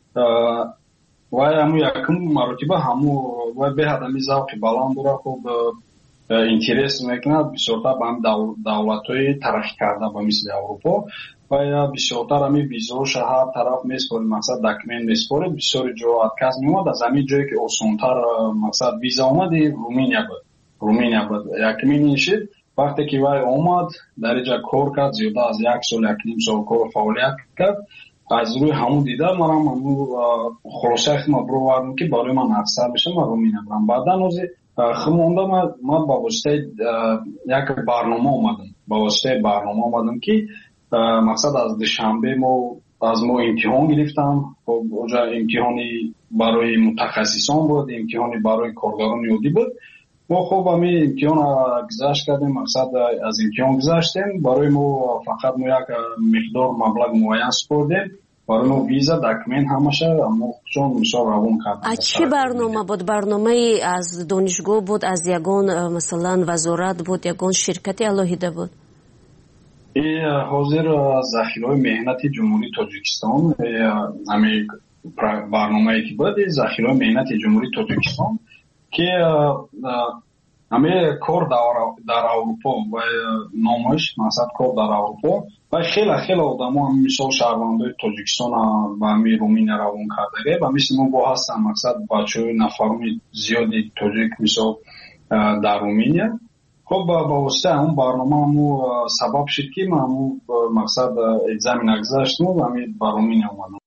و همو یکم مراتبه همو و به هدمی ذوق بلند داره. خب اینترس میکنه بسیارتر به هم دولت‌های ترقی کرده به مثل اروپا و بسیارتر همی ویزاش هر طرف میسپاره، مقصد دکمنت میسپاره. بسیار جا کس میومد از همین جایی که آسان‌تر مقصد ویزا اومدی رومینیا بود. یکمین نشید وقتی که وای اومد در اینجا کار کرد، زیاده از 1 سال 1.5 سال کار فعالیت کرد. از روی همون دیدم منم همون خلاصه خدمت بروردم که برای من افسر بشم و رومینیا برم. بعدا نوزی خمونده من با واسطه یک برنامه اومدم. با واسطه برنامه اومدم که مقصد از دوشنبه از ما امتحان گرفتم. خب اونجا امتحانی برای متخصصان بود، امتحانی برای کارگران یادی بود. ما خوب همین امتحان گذشت کردیم، مقصد از امتحان گذشتیم. برای ما فقط ما یک مقدار مبلغ معین سپردیم. برای ما ویزا دکمنت همشه ما چون مثال روان کردیم. چی برنامه بود؟ برنامه از دانشگاه بود، از یگان مثلا وزارت بود، یگان شرکت الهیده بود؟ این حاضر ذخیره مهنت جمهوری تاجیکستان، همین برنامه ای که بود ذخیره مهنت جمهوری تاجیکستان که همه کار در اروپا و نامش مقصد کار در اروپا و خیلی آدم ها هم مثال شهروندای تاجیکستان و همین رومینیا روان کرده و مثل ما با هستن مقصد بچه های نفرمی زیادی تاجیک مثال در رومینیا. خب با واسطه همون برنامه همون سبب شد که من همون مقصد اگزامین گذاشتم و همین با رومینیا اومدم.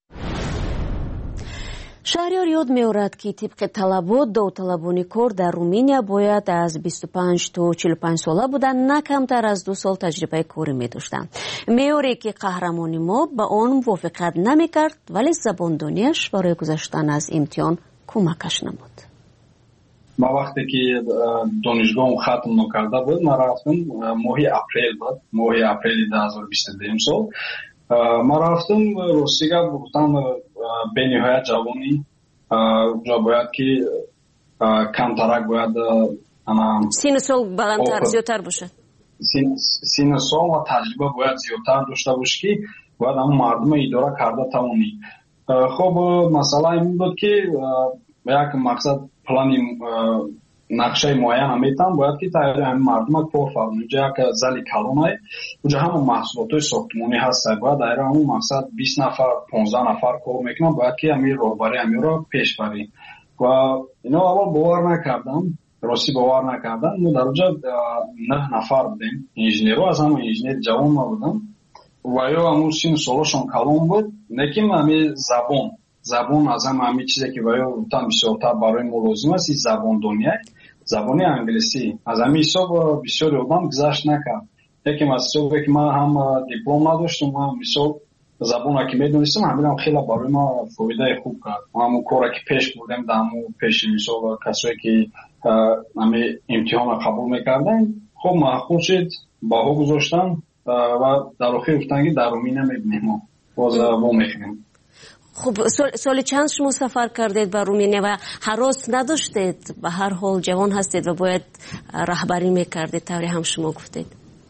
шаҳрёр ёд меорад ки тибқи талабот довталабони кор дар Руминия бояд аз 25 то 45 сола буданд, на камтар аз 2 сол таҷрибаи корӣ медоштанд. меъёре ки қаҳрамони мо ба он мувофиқат намекард, вале забондониаш барои гузаштан аз имтиҳон кӯмакаш намуд. ма вақте ки донишгоҳам хатм накарда буд, ман рафтам моҳи апрел буд, моҳи апрели 2022 сол. ما رفتم روسیگا گفتم به نهایت جوانی جا باید که کمترک باید سین سال بلندتر زیادتر باشه، سین سال و تجربه باید زیادتر داشته باشه که باید هم مردم اداره کرده توانی. خب مثلا این بود که یک مقصد پلانی нақшаи муайяна метан бояд ки тайёри ҳамин мардума кор фармон. инҷа як зали калонай уҷа ҳамон маҳсулотҳои сохтмонӣ ҳастай бояд айра ҳамон мақсад 20 нафар 15 нафар кор мекунад бояд ки ҳамин роҳбари ҳаминро пеш барӣ ва ино аввал бовар накардам росӣ бовар накардам. мо дар уҷа 9 нафар будем инженерҳо аз ҳамон инженери ҷавон ма будам ва ё ҳамун сину солошон калон буд лекин ҳамин забон аз ҳамин чизе ки ва ё гуфтам бисёртар барои мо лозим аст ин забондония забони англисӣ аз ҳамин ҳисоб бисёри одам гузашт накард. лекин аз ҳисобе ки ман ҳам диплом надоштам ҳам мисол забоне ки медонистам ҳаминам хеле барои ман фоидаи хуб кард. ҳамун коре ки пеш бурдем дар ҳамун пеши мисол касое ки ҳамин имтиҳона қабул мекарданд хуб маъқул шуд баҳо гузоштам ва дар охир гуфтанд ки дар Руминия мебинем мо боз мо мехӯрем. خب سال چند شما سفر کردید به رومانیا و هراس نداشتید؟ به هر حال جوان هستید و باید رهبری میکردید طوری هم شما گفتید.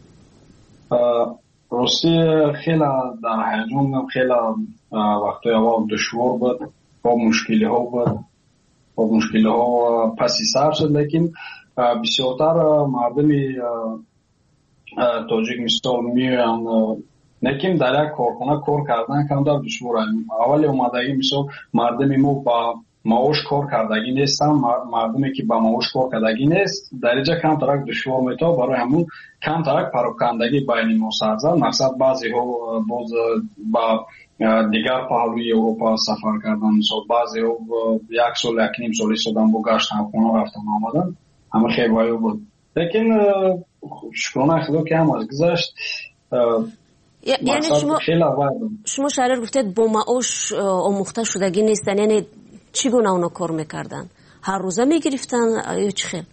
راستی خیلی در هیجان خیلی وقتی اول دشوار بود با مشکلی ها بود با مشکلی ها پسی سر شد لیکن بسیارتر مردمی تاجیک مثال میان لیکن در یک کارخانه کار کردن کمتر دشوار است. اولی اومدگی مثال مردمی ما با معاش کار کردگی نیستن مردمی که با معاش کار کردگی نیست درجه کمتر دشوار میتونه برای همون کمتر پراکندگی بین ما سرزد مقصد بعضی ها باز با دیگر پهلوی اروپا سفر کردن مثال بعضی ها یک سال یک نیم سال ایستادن با گشت خونه رفتن آمدن همه خیلی وایو بود لیکن شکرانه خدا که هم از گذشت. یعنی شما شهریر گفتید با معاش آموخته شدگی نیستن یعنی چگونه اونا کار میکردن؟ هر روزه میگرفتن یا چی خیل؟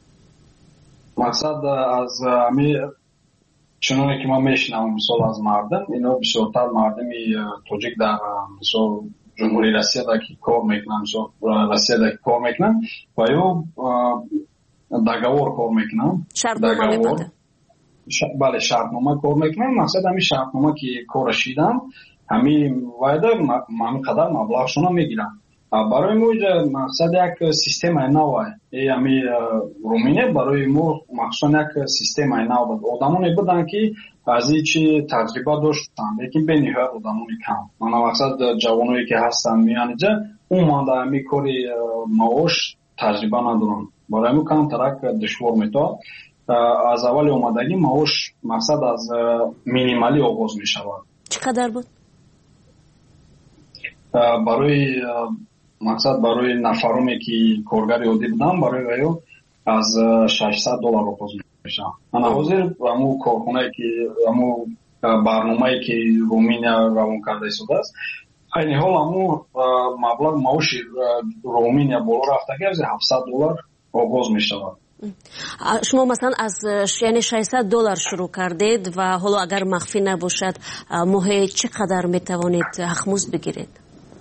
مقصد از همی چنانه که ما میشنم مثال از مردم اینا بسیارتر مردمی توجیک در مثال جمهوری روسیه در که کار میکنن مثال روسیه در که کار میکنن و یا دگوار کار میکنن شرطنامه میبنده بله شرطنامه کار میکنن مقصد همین شرطنامه که کار شیدن همین وایده همین قدر مبلغشون میگیرن برای ما مقصد یک سیستم نو همین رومانیا برای ما مقصد یک سیستم نو بود آدمانی بودن که از این چی تجربه داشتن لیکن به نهایت آدمانی کم من مقصد جوانایی که هستن میان اینجا اون مانده همین کاری معاش تجربه ندارن برای ما کم ترک دشوار میتونه از اول اومدگی معاش مقصد از مینیمالی آغاز می شود. چقدر بود؟ برای مقصد برای نفرانی که کارگر عادی بودن برای ویو از $600 آغاز می شود. من حاضر همون کارخانه که همون برنامه‌ای که رومانیا روان کرده شده است این حال همون مبلغ معاش رومانیا بالا رفتگی از $700 آغاز می شود. شما مثلا از یعنی $600 شروع کردید و حالا اگر مخفی نباشد ماهی چقدر میتوانید اخموز بگیرید؟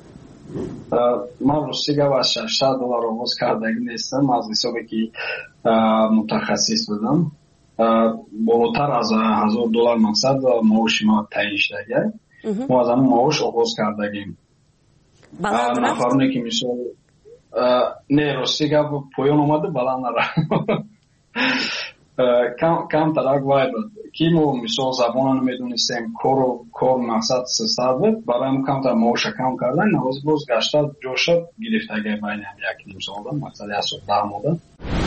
من راستی از $600 آغاز کردگی نیستم از حسابی که متخصص بودم بالاتر از $1000 مقصد معاش ما تعیین شده ما از همون معاش آغاز کردگیم نفرانی که مثال نه راستی که پایان اومده بلند نرم کم ترک باید که ما مثال زبان نمیدونستیم کار مقصد سستر بود برای ما کم تر معاش کم کردن نواز باز گشته جو شد گرفتگی بین هم یک نیم سال مقصد یک در ماده.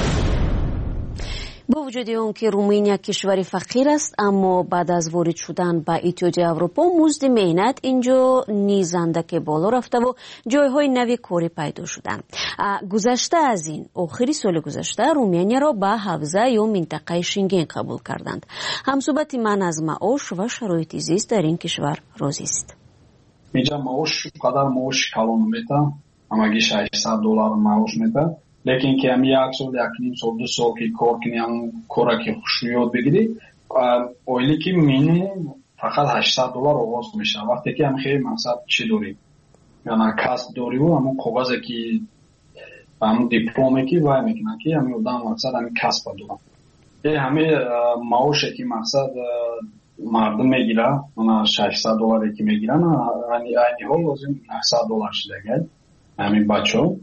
با وجود اون که رومانیا کشوری فقیر است اما بعد از وارد شدن به اتحادیه اروپا مزد مهنت اینجا نیز اندک بالا رفته و جایهای نوی کاری پیدا شدن. گذشته از این آخری سال گذشته رومانیا را به حوزه یا منطقه شنگن قبول کردند. همصحبت من از معاش و شرایط زیست در این کشور راضی است. اینجا معاش قدر معاش کلان میته همگی $600 معاش میته لیکن که هم یک سال یک نیم سال دو سال که کار کنی هم کاره که خوشیاد بگیری اولی که مینیمم فقط $800 آغاز میشه وقتی که هم خیلی مقصد چی داری یعنی کسب داری و همون کاغذی که همون دیپلومی که وای میکنن که همین آدم مقصد همین کسب دارن این همه معاشه که مقصد مردم میگیره من $600 که میگیرن اینی حال لازم $900 شده همین بچه ها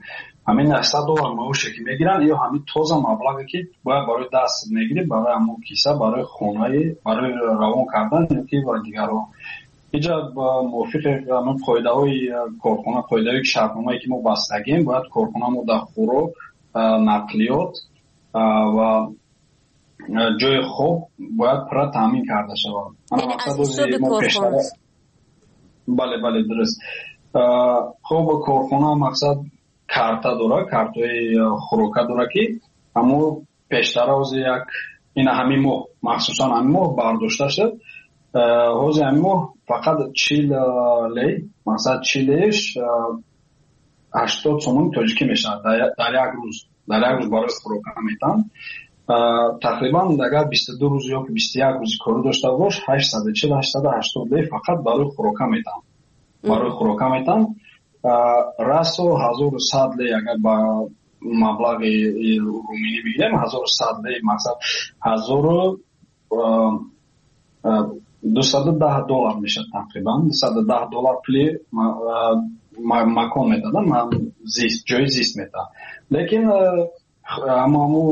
همین $800 معاشی که میگیرن یا همین تازه مبلغی که باید برای دست میگیری برای همون کیسه برای خونه برای روان کردن یا که برای دیگران. اینجا با موافق همون قاعده های کارخانه قاعده های شرطنامه‌ای که ما بستگیم باید کارخانه ما در خوراک نقلیات و جای خوب باید پر تامین کرده شود. یعنی از حساب کارخانه. بله درست. خب کارخانه مقصد کارتا داره کارتای خوراک داره که اما پیشتر از یک این همین ماه مخصوصا همین ماه برداشته شد. حوزه همین ماه فقط 40 لی مثلا 40ش 80 سومون تاجیکی میشه در یک روز برای خوراک میتن. تقریبا اگر 22 روز یا 21 روز کار داشته باش 840 880 لی فقط برای خوراک میتن. راسو 1100 لی اگر با مبلغ رومینی بگیریم 1100 لی مثلا $210 میشه تقریبا $210 پلی مکان میدادم زیست جای زیست میدادم. لیکن اما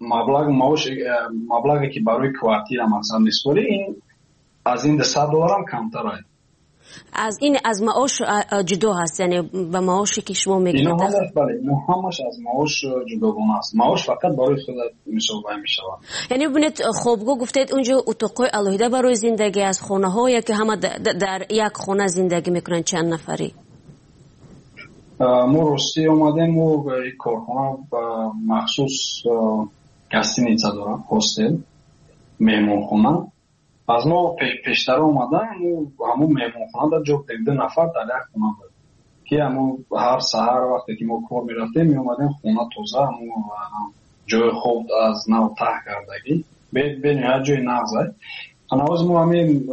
مبلغی که برای کوارتیر مثلا میسپاری این از این $100 هم کمتر است. از معاش جدا هست یعنی به معاشی که شما میگید اینو همش از معاش جداگانه است. معاش فقط برای خود میشوبه میشه. یعنی ببینید خوابگاه گفتید اونجا اتاقای الهیده برای زندگی از خانه های که همه در یک خانه زندگی میکنن چند نفری؟ ما راستی اومدیم و کارخانه مخصوص گستینیڅه داره هاستل مهمانخانه. از ما پیشتر اومدن همون مهمانخانه در جا 2 نفر در یک خانه بود که همون هر سحر وقتی که ما کار میرفتیم می اومدیم خانه تازه همون جای خوب از نو ته کردگی به نهایت جای نغزه. هنوز ما همین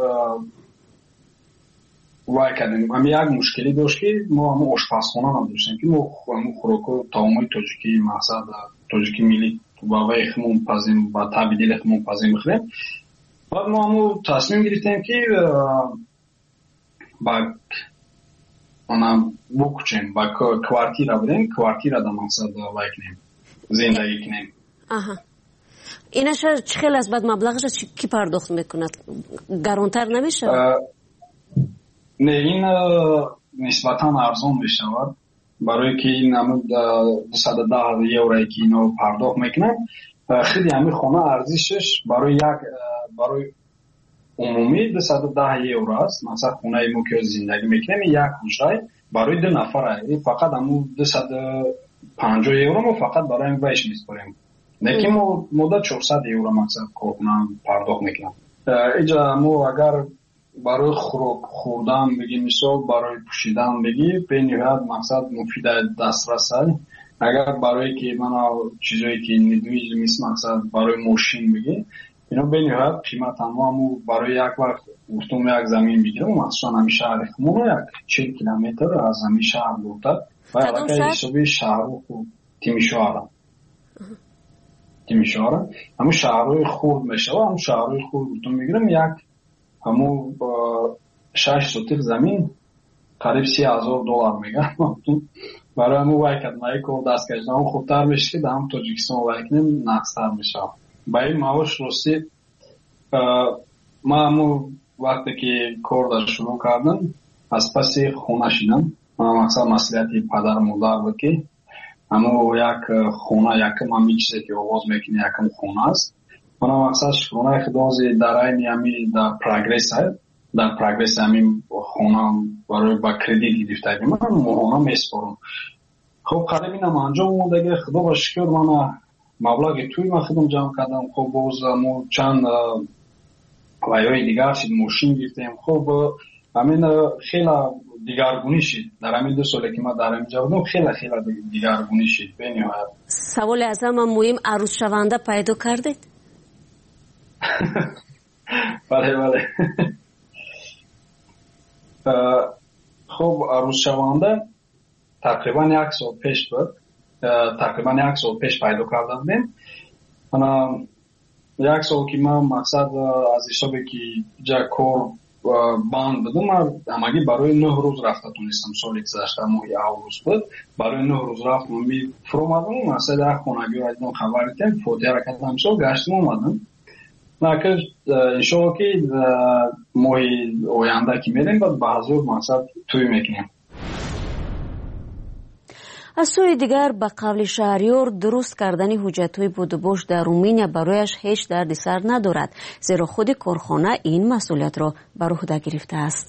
وای کردیم همین یک مشکلی داشت که ما همون آشپزخانه هم داشتیم که ما همون خوراک و طعامای تاجیکی مقصد تاجیکی ملی با اخمون پزیم با تبدیل اخمون پزیم بخوریم. بعد ما همون تصمیم گرفتیم که با اونم بکچیم با کوارتیر بریم کوارتیر در مقصد وای کنیم زندگی کنیم. اینش چه خیلی از بعد مبلغش کی پرداخت میکند؟ گرانتر نمیشه؟ نه این نسبتا ارزان میشود برای که این همون $210 که اینو پرداخت میکنن خیلی همین خانه ارزشش برای عمومی $210 است. مثلا خونه ما که زندگی میکنیم یک حجره برای 2 نفره فقط همون $250 ما فقط برای این ویش میسپاریم. لیکن ما مدت $400 مثلا کارخانه پرداخت میکنم. اینجا ما اگر برای خوردن بگی مثال برای پوشیدن بگی به نهایت مقصد مفید دسترس است. اگر برای که من چیزایی که ندویج مثل مقصد برای ماشین بگی اینا به نهایت قیمت همو برای یک وقت گفتم یک زمین بگیرم مخصوصا همین شهر خمون یک 40 کیلومتر از همین شهر دورتر و علاقه حسابی شهر و تیمیشواره همون شهرهای خورد میشه و همون شهرهای خورد گفتم میگیرم یک همون 6 سوتیق زمین قریب $30,000 میگن برای همون وای کردن که دست کشیدن همون خوبتر میشه که در هم تاجیکستان وای کنیم نقصتر میشه. با این معاش راستی ما همون وقتی که کار در شروع کردن از پس خونه شدم مقصد مسئولیتی پدر مادر بود که همون یک خونه یکم همی چیزی که آواز میکنی یکم خونه است. من مقصد خونه خدازی در این همی در پروگرس هست در پروگرس همین خونه برای با کردیت گرفته من ماهانه میسپارم. خب قریب اینم انجام اومده خدا با شکر من مبلغ توی من خودم جمع کردم. خب باز چند وایای دیگر شد ماشین گرفتیم. خب همین خیلی دیگرگونی شد در همین 2 سالی که ما در اینجا بودم خیلی دیگرگونی شد به نهایت. سوال از هم مهم عروس شونده پیدا کردید؟ بله خب عروس شونده تقریبا 1 سال پیش بود. تقریبا 1 سال پیش پیدا کرده بودیم. 1 سال که من مقصد از حسابی که جا کار банд будам, амагӣ барои 9 рӯз рафта тунистам. соли гузашта моҳи август буд. барои 9 рӯз рафтам, ми фуромадам, масъала як хонагиро айдам хабар дидем, фотиҳаро кардам, со гаштим омадам. накаш иншоалло ки моҳи оянда ки мерем ба ҳазор мақсад тӯй мекунем. аз сӯи дигар ба қавли шаҳриёр дуруст кардани ҳуҷҷатҳои будубош дар Румыния барояш ҳеҷ дарди сар надорад, зеро худи корхона ин масъулиятро бар уҳда гирифтааст.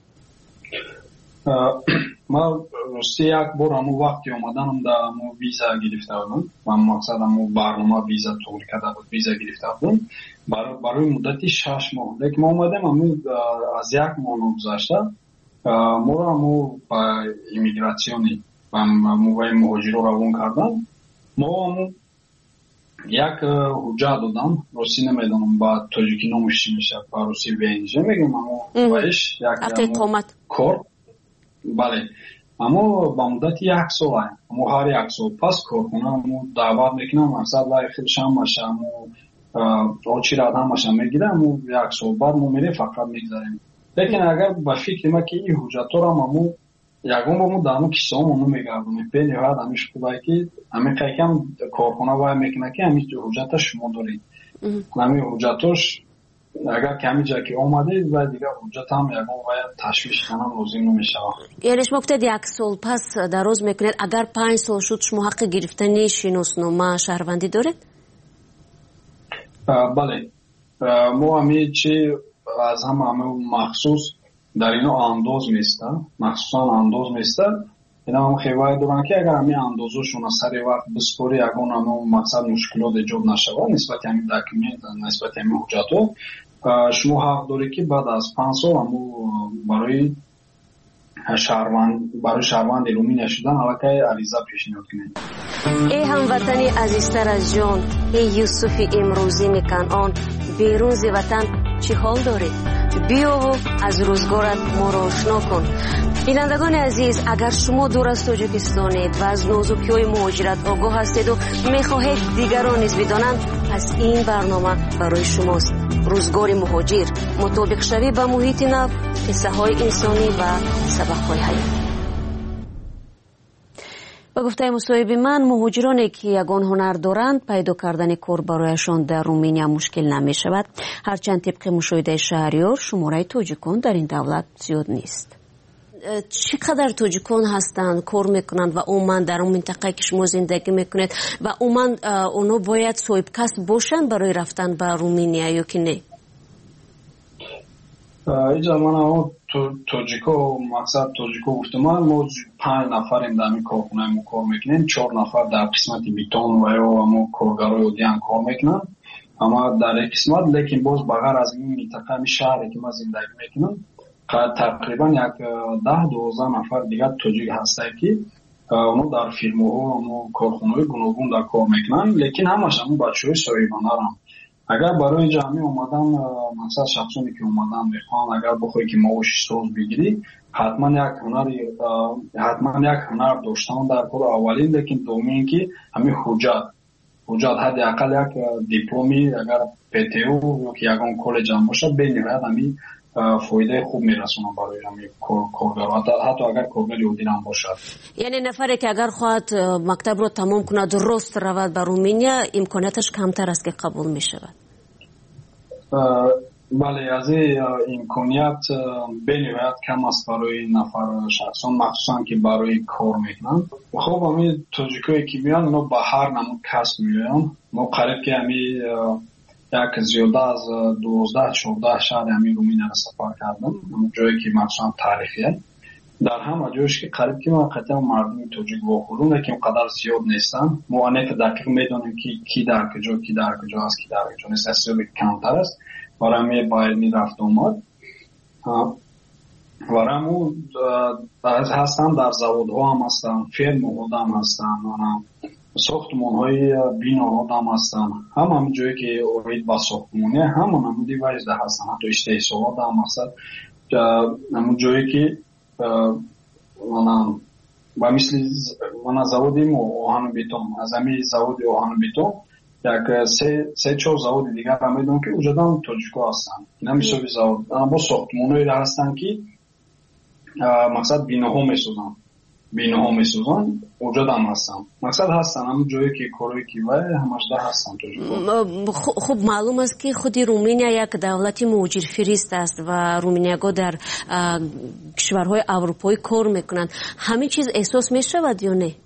ман рости як бор ҳамун вақти омаданам да ҳамун виза гирифта будам. ман мақсад ҳамун барнома виза туғри карда буд, виза гирифта будам барои муддати 6 моҳ. лекин мо омадем ҳамун аз 1 моҳ гузашта моро ҳамун ба иммигратсиони муваи муҳоҷиро равон кардан. мо як ҳуҷҷат додам, рости намедонам ба тоҷикӣ номаш чӣ мешавад, ба русӣ ВНЖ мегӯям, аммо баиш як кор. бале, аммо ба муддати 1 сол, аммо ҳар 1 сол пас корхона даъват мекунам, мақсад вай худаш ҳамаша аммо очирад ҳамаша мегирам, аммо 1 сол баъд мо мерем фақат мегзарем. лекин агар ба фикри ма ки ин ҳуҷҷатторам аммо ягон бо мо дар мо киссаҳо мо намегардонем. бениҳоят ҳамиш худае ки ҳамин қайкам корхона вай мекуна ки ҳамин ҳуҷҷата шумо доред. ҳамин ҳуҷҷатош агар ки ҳамин ҷа ки омадед вай дигар ҳуҷҷатам ягон вай ташвиш канам лозим намешавад. яъне шумо гуфтед 1 сол пас дароз мекунед. агар 5 сол шуд шумо ҳаққи гирифтани шиноснома шаҳрвандӣ доред? бале, мо ҳамин чи аз ҳама махсус дар ино андоз места, махсусан андоз места. ина ҳам хевай доранд ки агар ҳамин андозошон аз сари вақт биспори ягон ҳамон мақсад мушкилот эҷод нашавад нисбати ҳамин документ, нисбати ҳамин ҳуҷҷатҳо, шумо ҳақ доред ки баъд аз 5 сол ҳамон барои шаҳрванди Румыния шудан аллакай ариза пешниҳод кунед. эй ҳамватани азизтар аз ҷон, эй Юсуфи имрӯзини Канъон, берунзи ватан чӣ ҳол доред? биёву аз рӯзгорат моро ошно кун. бинандагони азиз, агар шумо дур аз тоҷикистонед ва аз нозукиҳои муҳоҷират огоҳ ҳастеду мехоҳед дигарон низ бидонанд, пас ин барнома барои шумост. рӯзгори муҳоҷир, мутобиқшавӣ ба муҳити нав, қиссаҳои инсонӣ ва сабақҳои ҳаёт. ба гуфтаи мусоҳиби ман, муҳоҷироне ки ягон ҳунар доранд, пайдо кардани кор барояшон дар Румыния мушкил намешавад, ҳарчанд тибқи мушоҳидаи шаҳриёр шумораи тоҷикон дар ин давлат зиёд нест. чӣ қадар тоҷикон ҳастанд, кор мекунанд ва умуман дар он минтақае ки шумо зиндагӣ мекунед ва умуман онҳо бояд соҳибкасб бошанд барои рафтан ба Румыния ё ки не? иҷа ман тоҷико мақсад тоҷико гуфтам, мо 5 нафарем дар ин корхонаи мо кор мекунем. 4 нафар дар қисмати битон ва ё мо коргарои оддиян кор мекунам, ама дар ин қисмат. лекин боз ба ғайр аз ин минтақаи ин шаҳре ки ман зиндагӣ мекунам, тақрибан як 10-12 нафар дигар тоҷик ҳастае ки оно дар фирмаҳо, оно корхонаҳои гуногун дар кор мекунанд, лекин ҳамаш ҳамон бачаҳои соҳибонарам. агар барои ҷамъи омадан, мақсад шахсоне ки омадан мехоҳанд, агар бихоҳӣ ки маоши соз бигирӣ, ҳатман як ҳунар доштан дар кор аввалин, лекин доимин ки ҳамин ҳуҷҷат ҳадди ақал як дипломи агар ПТУ ё ки ягон коллеҷ ҳам бошад, бениҳоят ҳамин фоидаи хуб мерасонад барои ҳамин коргаро, ҳатто агар коргари оддӣ ҳам бошад. яъне нафаре ки агар хоҳад мактабро тамом кунад, рост равад ба Румыния, имконияташ камтар аст ки қабул мешавад. бале, аз имконият бениҳоят кам аст барои нафар шахсон, махсусан ки барои кор мекунанд. хуб, ҳамин тоҷикое ки меоянд, ино ба ҳар намуд касб меоянд. мо қариб ки ҳамин як зиёда аз 12-14 шаҳри ҳамин Румынияро сафар кардам, ҷое ки махсусан таърихие. дар ҳама ҷояш ки қариб ки маваққатиам мардуми тоҷик вохӯрдум, лекин қадар зиёд нестанд. мо анеқа дақиқ медонем ки ки дар куҷо, ки дар куҷо аст, ки дар куҷо нест. асиёби камтар аст. вараами байни рафт омад. варааму ҳастанд, дар заводҳо ҳам ҳастанд, фермаҳо ҳам ҳастанд, сохтмонҳои биноҳо ҳам ҳастанд. ҳамаи ҷое ки оид ба сохтмоне ҳама намуди вайзда ҳастанд. ҳатто истеҳсолот ҳам ҳастанд. ҳамун ҷое ки ба мисли заводи оҳану бетон, аз ҳамин заводи оҳану бетон یک سه چهار زاود دیگر هم میدونم که اوجدان توجیکو هستن. اینا میشه زاود با ساختمونایی هستن که مقصد بیناها میسوزن اوجد هم هستن. مقصد هستن همون جایی که کاری که وای همش ده هستن توجیکو. خب معلوم است که خودی رومانیا یک دولتی مهاجر فریست است و رومانیاگا در کشورهای اروپایی کار میکنند. همین چیز احساس میشود یا نه؟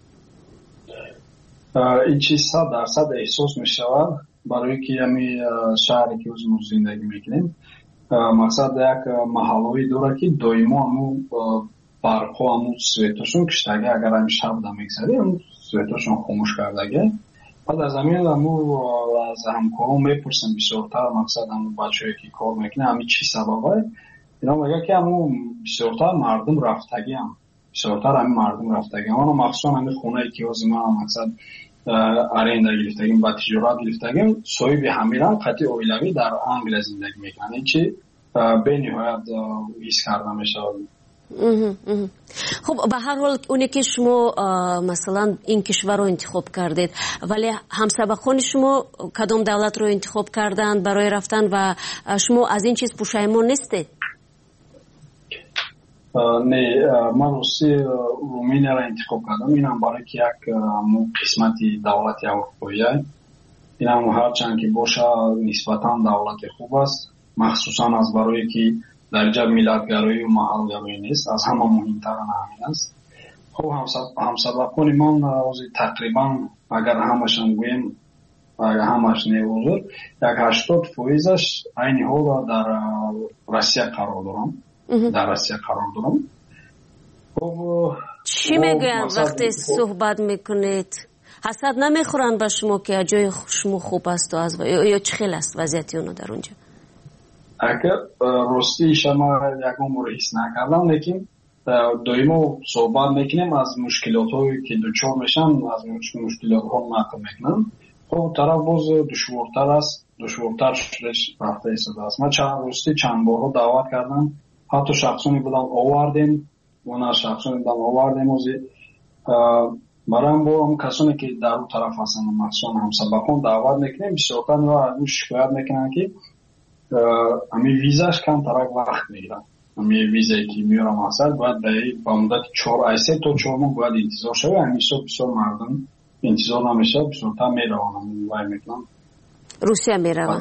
این چیز 100% احساس میشود برای که همین شهری که ما زندگی میکنیم. مقصد یک محلوی داره که دائما همون برقا همون سویتاشون کشتگه اگر همین شب دا میگذاری همون سویتاشون خاموش کردگه. بعد از همین همون از همکارون میپرسن بسیارتر مقصد همون بچه‌ای که کار میکنه همین چی سببه. اینا میگه که همون بسیارتر مردم رفتگی هم بسیارتر همین مردم رفتگی هم مخصوصا همین خونه که از ما مقصد ارنده گرفتگیم و تجارت گرفتگیم صاحب همیران قطعی اویلوی در انگلیس زندگی میکنه چی به نهایت حس کرده میشه. خب به هر حال اونی که شما مثلا این کشور رو انتخاب کردید ولی همسبقان شما کدام دولت رو انتخاب کردن برای رفتن و شما از این چیز پشیمان نیستید؟ نه من رومانیا را انتخاب کردم. اینم برای که یک قسمتی دولت اروپایی اینم هرچند که باشه نسبتا دولت خوب است مخصوصا از برای که درجه ملتگرایی و محلگرایی نیست از همه مهمتر همین است. خب همسبقان من تقریبا اگر همشان گویم اگر همش نیوزر یک 80% عین حالا در روسیه قرار دارم. در روسیه قرار دارم. چی میگن وقتی صحبت میکنید؟ حسد نمیخورن به شما که جای شما خوب است و یا چه خیلی است وضعیتی اونو در اونجا؟ اگر راستی شما یکم رو حس نکردم لیکن دائما صحبت میکنیم از مشکلات هایی که دچار میشن از مشکلات ها نقل میکنم. خب طرف باز دشوارتر است دشوارتر شدش رفته ایستاده است. من چند بار دعوت کردم حتی شخصانی بودم آوردیم و شخصانی بودم آوردیم برام با هم کسانی که در اون طرف هستن مخصوصا همسبقان دعوت میکنیم بسیارتر و از شکایت میکنن که همین ویزاش کم طرف وقت میگیرن. همین ویزایی که میارم اصلا باید با مدت 3 تا 4 ماه باید انتظار شده. همیشه بسیار مردم انتظار نمیشه بسیارتر میروانم وای میکنم روسیه میروان.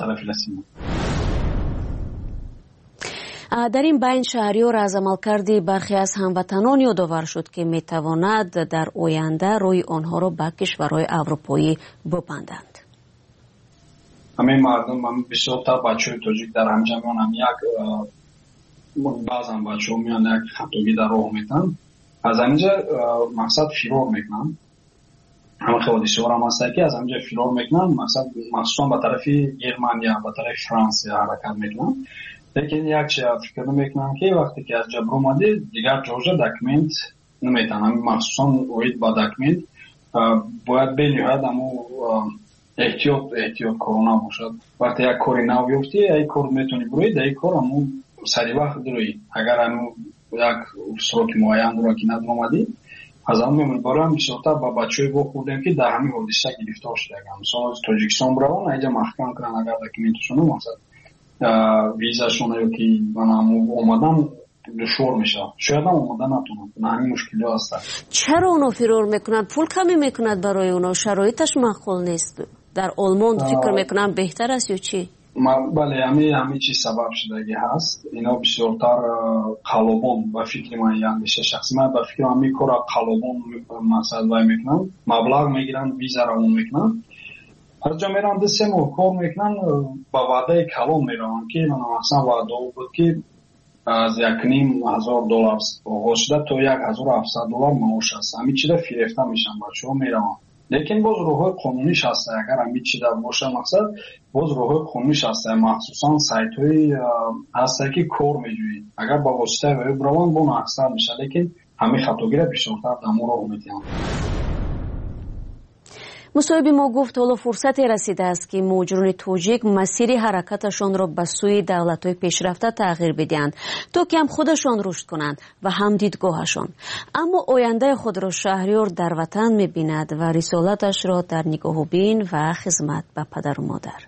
در این بین شهریار از عملکرد برخی از هموطنان یادآور شد که میتواند در آینده روی آنها را به کشورهای اروپایی ببندند. همه مردم هم بسیارتر بچه‌های تاجیک در همجا میان یک بعضا بچه‌ها میان یک خطاگی در راه میتن از همینجا مقصد فرار میکنن. همه حوادث‌ها هم هست که از همینجا فرار میکنن مقصد مخصوصا به طرف گرمانیا به طرف فرانسه حرکت میکنن. لیکن یک چیز فکر میکنم که وقتی که از جبر اومده دیگر جوجه دکمنت نمیتونن مخصوصا اوید با دکمنت باید به نهایت همو احتیاط کرونا باشد. وقتی یک کاری نو بیفتی یک کار میتونی بروید یک کار همو سری وقت دروی اگر همو یک سروک معین رو که ندر اومدی از همون میمون برای هم بسیارتر با بچه با خوردیم که در همین حدیثه گرفتار شده مثلا از تاجیکستان برون اینجا محکم کنن اگر دکمنتشون مقصد ویزاشون رو که من اومدم دشوار میشه شاید هم اومدن نتونم نه همین مشکلی هست. چرا اونا فرار میکنند؟ پول کمی میکند برای اونا شرایطش معقول نیست. در آلمان فکر میکنم بهتر است یا چی؟ بله همین چی سبب شدگی هست. اینا بسیارتر قلبان و فکر من یعنیشه شخصی من به فکر من میکنم قلبان مقصد وای میکنم مبلغ میگیرن ویزا رو میکنن از جا میرن ده 3 ماه کار میکنن با وعده کلان میرن که من اصلا وعده بود که از $1,500 آغاز شده تا $1,700 معاش هست. همین چیزا فریفته میشن بچه ها میرن لیکن باز روح قانونیش هسته اگر همین چیزا باشه مقصد باز روح قانونیش هسته مخصوصا سایت های هسته که کار میجوید اگر با واسطه ویب روان با نقصد میشه لیکن همین خطاگیره بیشتر در مورد میتیم. مصاحب ما گفت حالا فرصتی رسیده است که مهاجران تاجیک مسیر حرکتشان را به سوی دولت‌های پیشرفته تغییر بدهند تا که هم خودشان رشد کنند و هم دیدگاهشان. اما آینده خود را شهریار در وطن می‌بیند و رسالتش را در نگاه‌بین و خدمت به پدر و مادر.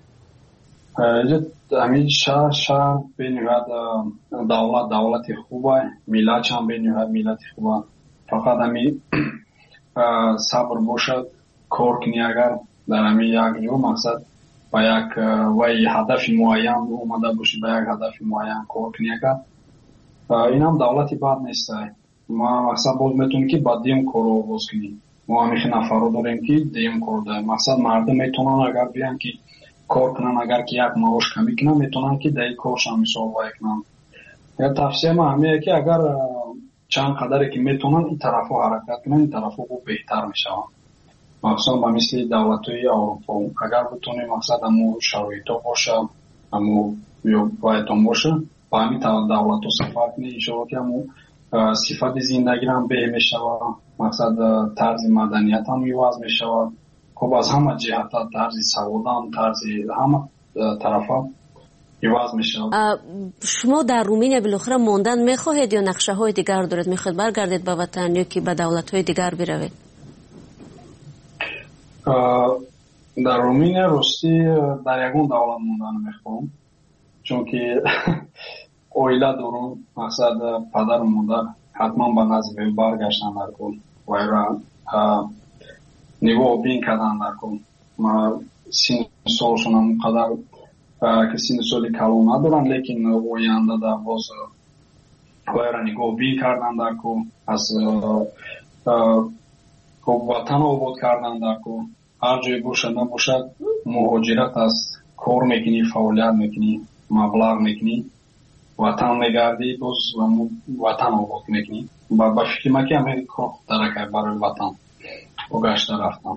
همین شهر بینید دولت خوبه، ملت هم بینید ملت خوبه. فقط همین صبر باشد، کار کنی. اگر در همین یک جو مقصد با یک هدف معین اومده باشی، با یک هدف معین کار کنی، اگر این هم دولتی بد نیست. ما مقصد باز میتونیم که با دیم کار رو باز کنیم. ما همیشه نفر داریم که دیم کار داریم. مقصد مردم میتونن اگر بیان که کار کنن، اگر که یک معاش کمی کنن میتونن که در کارش هم حساب کنن. یا توصیه ما همه که اگر چند قدری که میتونن این طرفو حرکت کنن، این طرفو بهتر میشه. مخصوصا با مثل دولت‌های اروپا اگر بتونیم مقصد همون شرایطا باشه، همون بایدان باشه، با همین دولت‌ها سفر کنی ایشالا که همون صفت زندگی هم به میشه و مقصد طرز مدنیت هم میواز میشه و خب از همه جهت طرز سوادان، طرز همه طرفا میواز میشه. شما در رومانیا بالاخره ماندن میخواهید یا نقشه های دیگر دارید؟ میخواهید برگردید به وطن یا که به دولت های دیگر بروید؟ در رومانیا راستی در یگون دولت موندن میخوام، چون که اویله دارم. مقصد پدر و مادر حتما به نزد برگشتن در کن و ایران نگاه بین کردن در کن. ما سین سالشون هم قدر که سین سالی کلون ندارن، لیکن اوینده در باز و ایران نگاه بین کردن در کن، از وطن آباد کردن در کن. هر جای باشد نباشد مهاجرت است، کار میکنی، فعالیت میکنی، مبلغ میکنی، وطن میگردی، باز وطن آباد میکنی. با فکر ما که همه کار درکه برای وطن و گشته رفتم.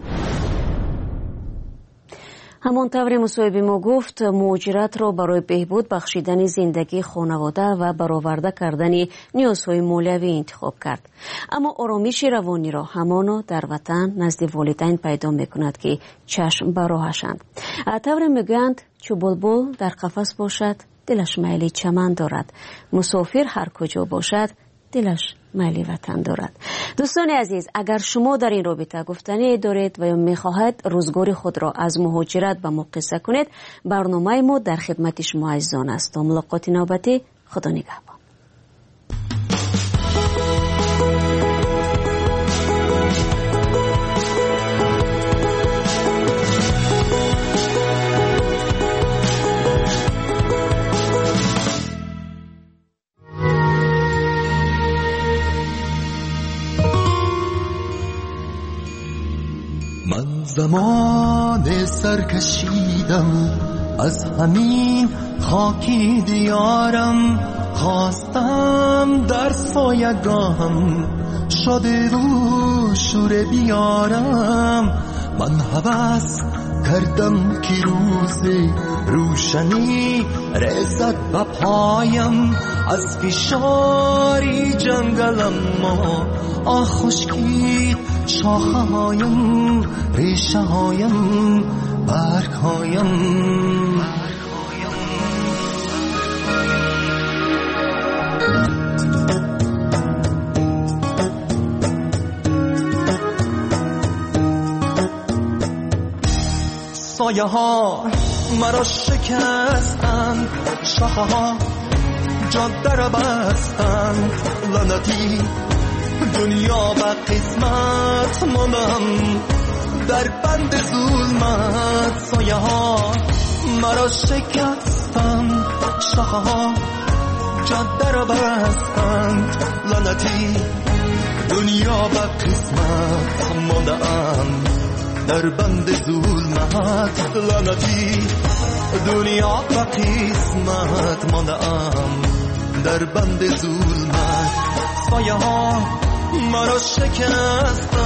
همانطور مصاحب ما گفت مهاجرت را برای بهبود بخشیدن زندگی خانواده و برآورده کردن نیازهای مالیوی انتخاب کرد. اما آرامش روانی را همانا در وطن نزد والدین پیدا میکند که چشم به راهشند. طور میگویند چو بلبل در قفس باشد دلش میل چمن دارد، مسافر هر کجا باشد دلش میل وطن دارد. دوستان عزیز، اگر شما در این رابطه گفتنی دارید و یا میخواهید روزگار خود را از مهاجرت به ما قصه کنید، برنامه ما در خدمت شما عزیزان است. تا ملاقات نوبتی، خدا نگهبان. زمان سرکشیدم از همین خاکی دیارم، خواستم در سایگاهم شده و شور بیارم. من هوس کردم که روز روشنی رسد به پایم، از فشاری جنگلم ما خشکی شاخه هایم، ریشه هایم، برگ هایم. سایه ها مرا شکستند، شاخه ها جاده را بستند، لعنتی دنیا به قسمت ماندم در بند ظلمت. سایه ها مرا شکستند، شاخه ها جاده را بستند، لعنتی دنیا به قسمت ماندم در بند ظلمت. لعنتی دنیا به قسمت ماندم در بند ظلمت. سایه ها مرا شکستند.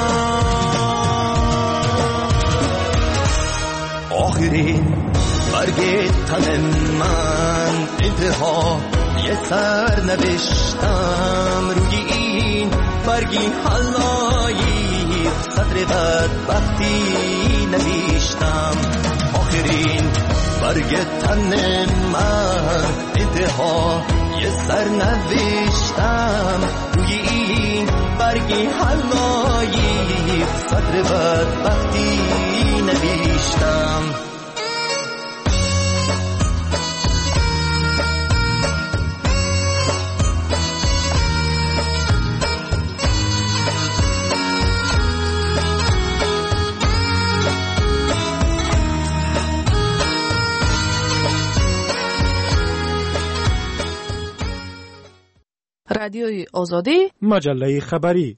آخرین برگ تن من انتها یه سر نوشتم، روی این برگی حلایی سطر بدبختی نوشتم. آخرین برگ تن من انتهای سرنوشتم. روی این برگ حلایی سطر بدبختی نوشتم. رادیوی آزادی، مجله خبری.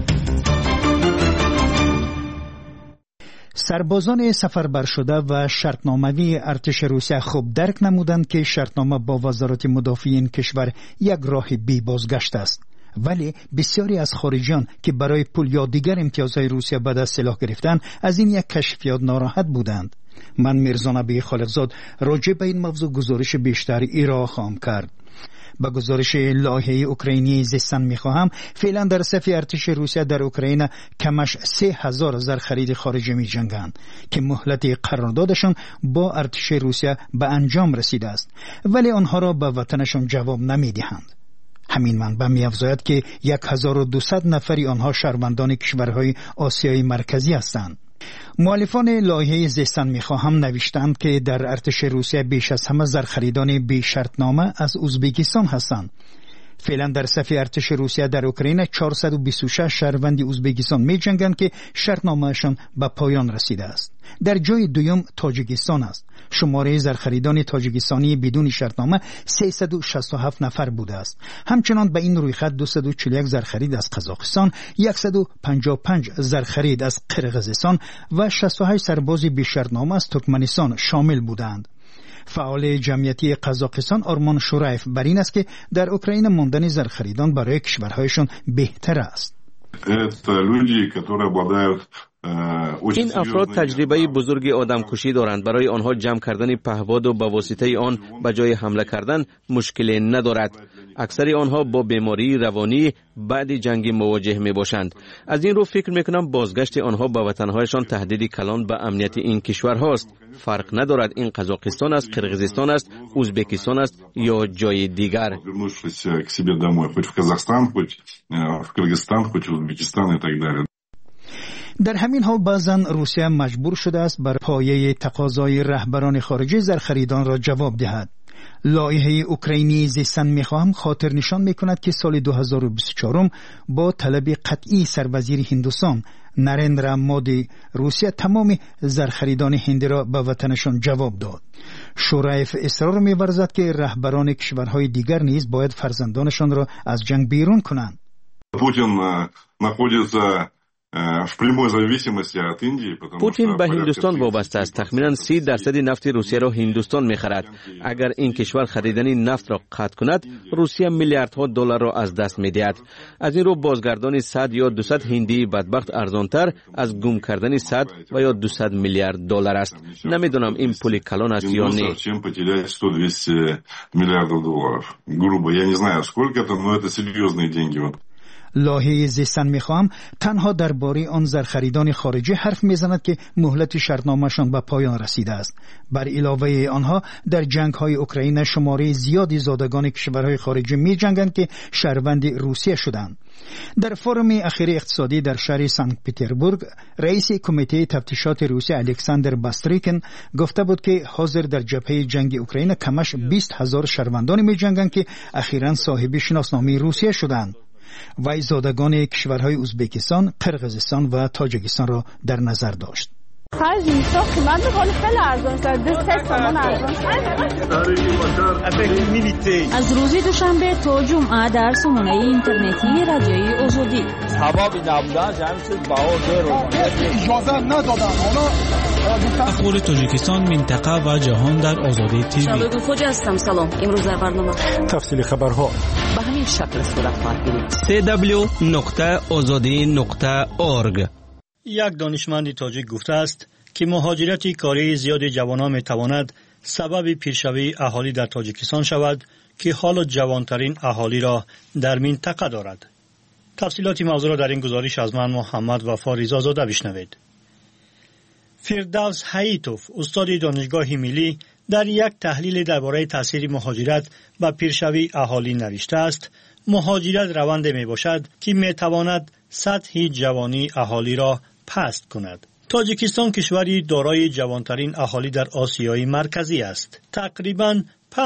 سربازان سفربر شده و شرطنامه‌ای ارتش روسیه خوب درک نمودند که شرطنامه با وزارت مدافع این کشور یک راه بی بازگشت است. ولی بسیاری از خارجیان که برای پول یا دیگر امتیازهای روسیه به دست سلاح گرفتند از این یک کشفیات ناراحت بودند. من میرزا نبی خالقزاد راجع به این موضوع گزارش بیشتر ارائه خواهم کرد. با گزارش لایحه اوکراینی زیستن میخواهم فعلا در صف ارتش روسیه در اوکراین کمش 3000 زرخرید خارجی می جنگند که مهلت قراردادشان با ارتش روسیه به انجام رسیده است، ولی آنها را به وطنشان جواب نمی دهند. همین منبع می افزاید که 1200 نفری آنها شهروندان کشورهای آسیای مرکزی هستند. مؤلفان لایحه زیستن میخواهم نوشتند که در ارتش روسیه بیش از همه زرخریدان بی شرطنامه از ازبکستان هستند. فعلا در صف ارتش روسیه در اوکراین 426 شهروند ازبکستان می جنگند که شرطنامهشان به پایان رسیده است. در جای دوم تاجیکستان است. شماره زرخریدان تاجیکستانی بدون شرطنامه 367 نفر بوده است. همچنان به این رویخط 241 زرخرید از قزاقستان، 155 زرخرید از قرقیزستان و 68 سرباز بی شرطنامه از ترکمنستان شامل بودند. فعال جمعیتی قزاقستان آرمان شورایف بر این است که در اوکراین ماندن زرخریدان برای کشورهایشان بهتر است. این افراد تجربه بزرگی آدمکشی دارند. برای آنها جمع کردن پهپاد و به واسطه آن به جای حمله کردن مشکلی ندارد. اکثر آنها با بیماری روانی بعد جنگ مواجه می باشند. از این رو فکر می کنم بازگشت آنها به وطنهایشان تهدیدی کلان به امنیت این کشور هاست. فرق ندارد این قزاقستان است، قرقیزستان است، ازبکستان است یا جای دیگر. در همین حال بعضا روسیه مجبور شده است بر پایه تقاضای رهبران خارجی زرخریدان را جواب دهد. لایحه اوکراینی زیستن میخواهم خاطر نشان میکند که سال 2024 با طلب قطعی سروزیر هندوستان نریندرا مودی روسیه تمام زرخریدان هندی را به وطنشان جواب داد. شورایف اصرار می‌ورزد که رهبران کشورهای دیگر نیز باید فرزندانشان را از جنگ بیرون کنند. پوتین به هندوستان وابسته است. تخمینا 30% نفت روسیه را هندوستان می‌خرد. اگر این کشور خریدن نفت را قطع کند، روسیه میلیاردها دلار را از دست می‌دهد. از این رو بازگردان 100 یا 200 هندی بدبخت ارزانتر از گم کردن 100 و یا 200 میلیارد دلار است. نمیدونم این پول کلان است یا نه. لایحه زیستن میخواهم تنها درباره آن زرخریدان خارجی حرف میزند که مهلت شرطنامه‌شان به پایان رسیده است. بر علاوه آنها در جنگ‌های اوکراین شماره زیادی زادگان کشورهای خارجی می‌جنگند که شهروند روسیه شدند. در فورم اخیر اقتصادی در شهر سنت پترزبورگ رئیس کمیته تفتیشات روسیه الکساندر باستریکن گفته بود که حاضر در جبهه جنگ اوکراین کمش 20,000 شهروندان می‌جنگند که اخیراً صاحب شناسنامه روسیه شدند. و زادگان کشورهای ازبکستان، قرقیزستان و تاجیکستان را در نظر داشت. از روز دوشنبه تا جمعه در سامانه اینترنتی رادیوی آزادی. اخبار تاجیکستان، منطقه و جهان در آزادی تیوی. شبکه خوج هستم. سلام. امروز در برنامه تفصیل خبرها به همین شکل صورت خواهد گرفت. www.azadi.org. یک دانشمند تاجیک گفته است که مهاجرت کاری زیاد جوانان میتواند سبب پیشروی اهالی در تاجیکستان شود که حال جوانترین اهالی را در منطقه دارد. تفصیلات موضوع را در این گزارش از من محمد وفا رضازاده بشنوید. فردوس حییتوف، استاد دانشگاه ملی، در یک تحلیل درباره تاثیر مهاجرت و پیشروی اهالی نوشته است: مهاجرت روند می باشد که می تواند سطح جوانی اهالی را پست کند. تاجیکستان کشوری دارای جوانترین اهالی در آسیای مرکزی است. تقریباً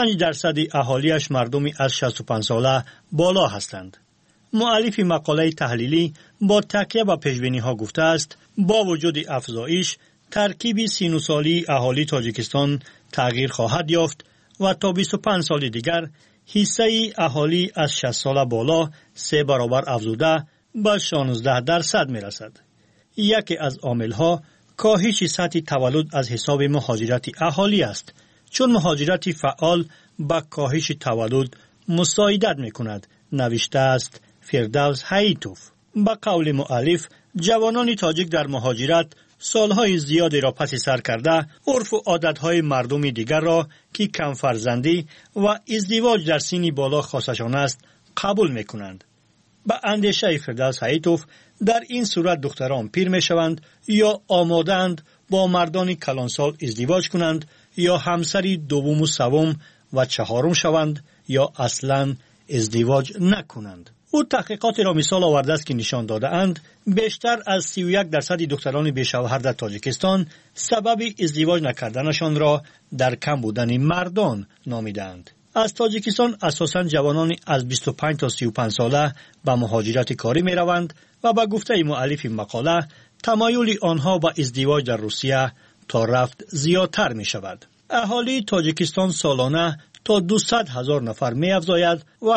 5% اهالیش مردمی از 65 ساله بالا هستند. مؤلف مقاله تحلیلی با تکیه به پیش‌بینی‌ها گفته است با وجود افزایش ترکیب 39 سالی اهالی تاجیکستان تغییر خواهد یافت و تا 25 سال دیگر حصه اهالی از 60 سال بالا 3 برابر افزوده به 16% می‌رسد. یکی از عامل‌ها کاهش سطح تولد از حساب مهاجرت اهالی است، چون مهاجرت فعال با کاهش تولد مساعدت می‌کند، نوشته است فردوس حییتوف. با قول مؤلف، جوانان تاجیک در مهاجرت سالهای زیادی را پس سر کرده عرف و عادتهای مردم دیگر را که کم فرزندی و ازدواج در سنی بالا خاصشان است قبول می‌کنند. با اندیشه فردوس حییتوف در این صورت دختران پیر می‌شوند یا آماده‌اند با مردان کلانسال ازدواج کنند یا همسری دوم و سوم و چهارم شوند یا اصلاً ازدواج نکنند. او تحقیقاتی را مثال آورده است که نشان داده اند بیشتر از 31% دختران بیشوهر در تاجیکستان سبب ازدواج نکردنشان را در کم بودن مردان نامیدند. از تاجیکستان اساساً جوانان از 25 تا 35 ساله به مهاجرت کاری می روند و به گفته مؤلف مقاله تمایل آنها به ازدواج در روسیه تا رفت زیادتر می شود. اهالی تاجیکستان سالانه تا 200,000 نفر می افزاید و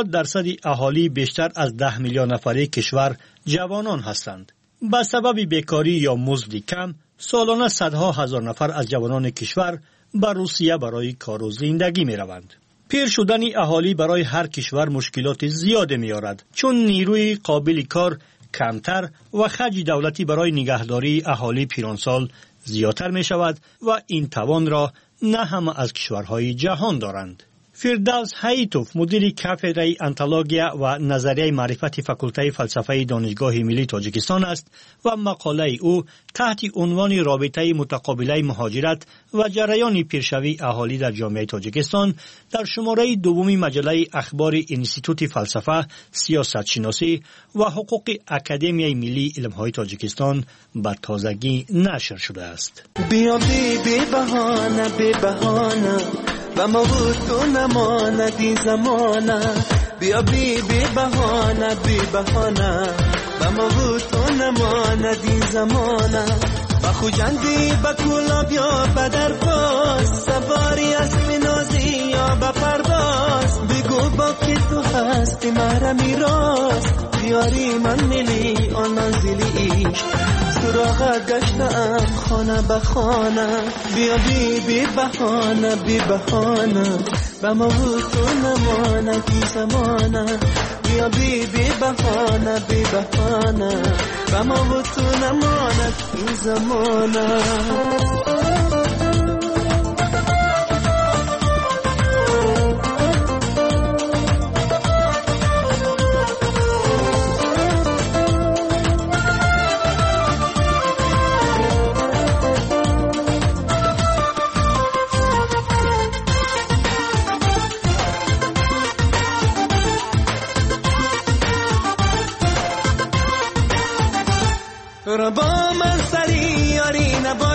70% اهالی بیشتر از 10 میلیون نفری کشور جوانان هستند. به سبب بیکاری یا مزد کم سالانه صدها هزار نفر از جوانان کشور به روسیه برای کار و زندگی می روند. پیر شدن اهالی برای هر کشور مشکلات زیاده می آورد، چون نیروی قابل کار کمتر و خرج دولتی برای نگهداری اهالی پیرانسال زیادتر می شود و این توان را نه همه از کشورهای جهان دارند. فردوس حییتوف مدیر کافدره انتولوژیا و نظریه معرفت فاکولته فلسفه دانشگاه ملی تاجیکستان است و مقاله او تحت عنوان رابطه متقابله مهاجرت و جریان پیشروی اهالی در جامعه تاجیکستان در شماره دوم مجله اخبار انستیتوت فلسفه، سیاست شناسی و حقوق اکادمیای ملی علم‌های تاجیکستان به تازگی نشر شده است. بیا بی بهانه و ما و تو نماند این زمانه، بیا بی بهانه و ما و تو نماند این زمانه، با خوجندی با کولا بیا بدر باز، سواری اسب نازی یا با پرواز، بگو با که تو هستی مرا میراز، بیاری من ملی آن منزلیش، سراغت گشتم خانه به خانه، بیا بی بهانه و ما و تو نماند این زمانه، بیا بی بهانه و ما و تو نماند این زمانه. با من سری یاری